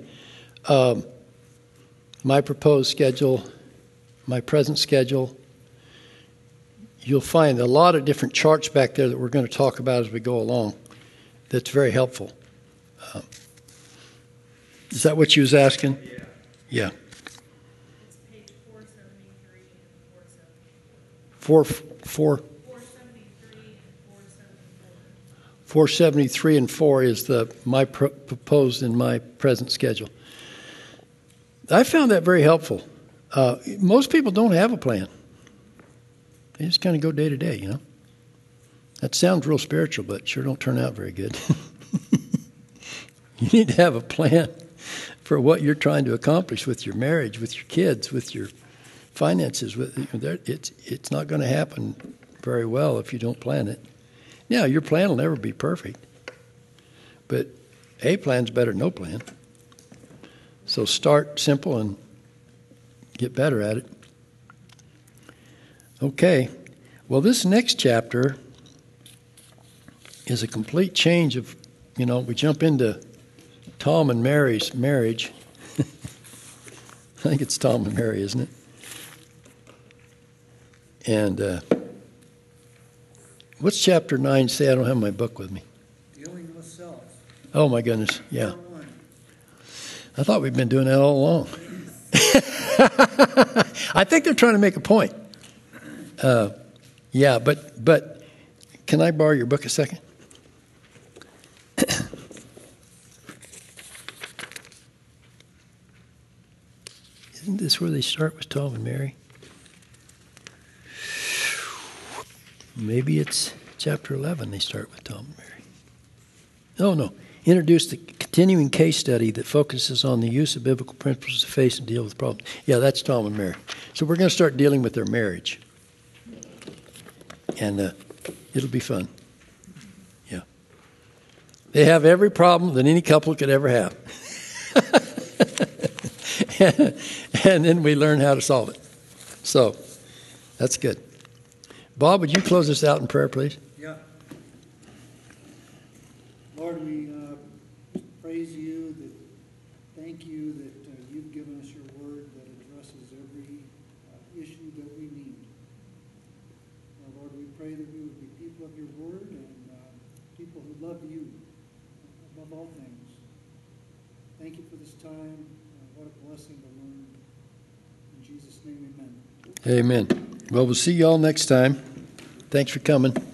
my proposed schedule, my present schedule. You'll find a lot of different charts back there that we're going to talk about as we go along. That's very helpful. Is that what you was asking? Yeah. It's page 473 and 474. 473 and 474. 473 and 4 is my proposed in my present schedule. I found that very helpful. Most people don't have a plan. They just kind of go day to day, you know. That sounds real spiritual, but sure don't turn out very good. You need to have a plan for what you're trying to accomplish with your marriage, with your kids, with your finances. It's not going to happen very well if you don't plan it. Now, your plan will never be perfect, but a plan's better than no plan. So start simple and get better at it. Okay. Well, this next chapter is a complete change of, we jump into Tom and Mary's marriage. I think it's Tom and Mary, isn't it? And what's chapter 9 say? I don't have my book with me. Dealing with self. Oh, my goodness. Yeah. Part 1. I thought we'd been doing that all along. I think they're trying to make a point. Yeah, but can I borrow your book a second? Isn't this where they start with Tom and Mary? Maybe it's chapter 11 they start with Tom and Mary. Oh, no. Introduce the continuing case study that focuses on the use of biblical principles to face and deal with problems. Yeah, that's Tom and Mary. So we're going to start dealing with their marriage. And it'll be fun. Yeah. They have every problem that any couple could ever have. And then we learn how to solve it. So, that's good. Bob, would you close us out in prayer, please? Yeah. Lord, we praise you, thank you that you've given us your word that addresses every issue that we need. Lord, we pray that we would be people of your word and people who love you above all things. Thank you for this time. What a blessing to learn. In Jesus' name, amen. Amen. Well, we'll see you all next time. Thanks for coming.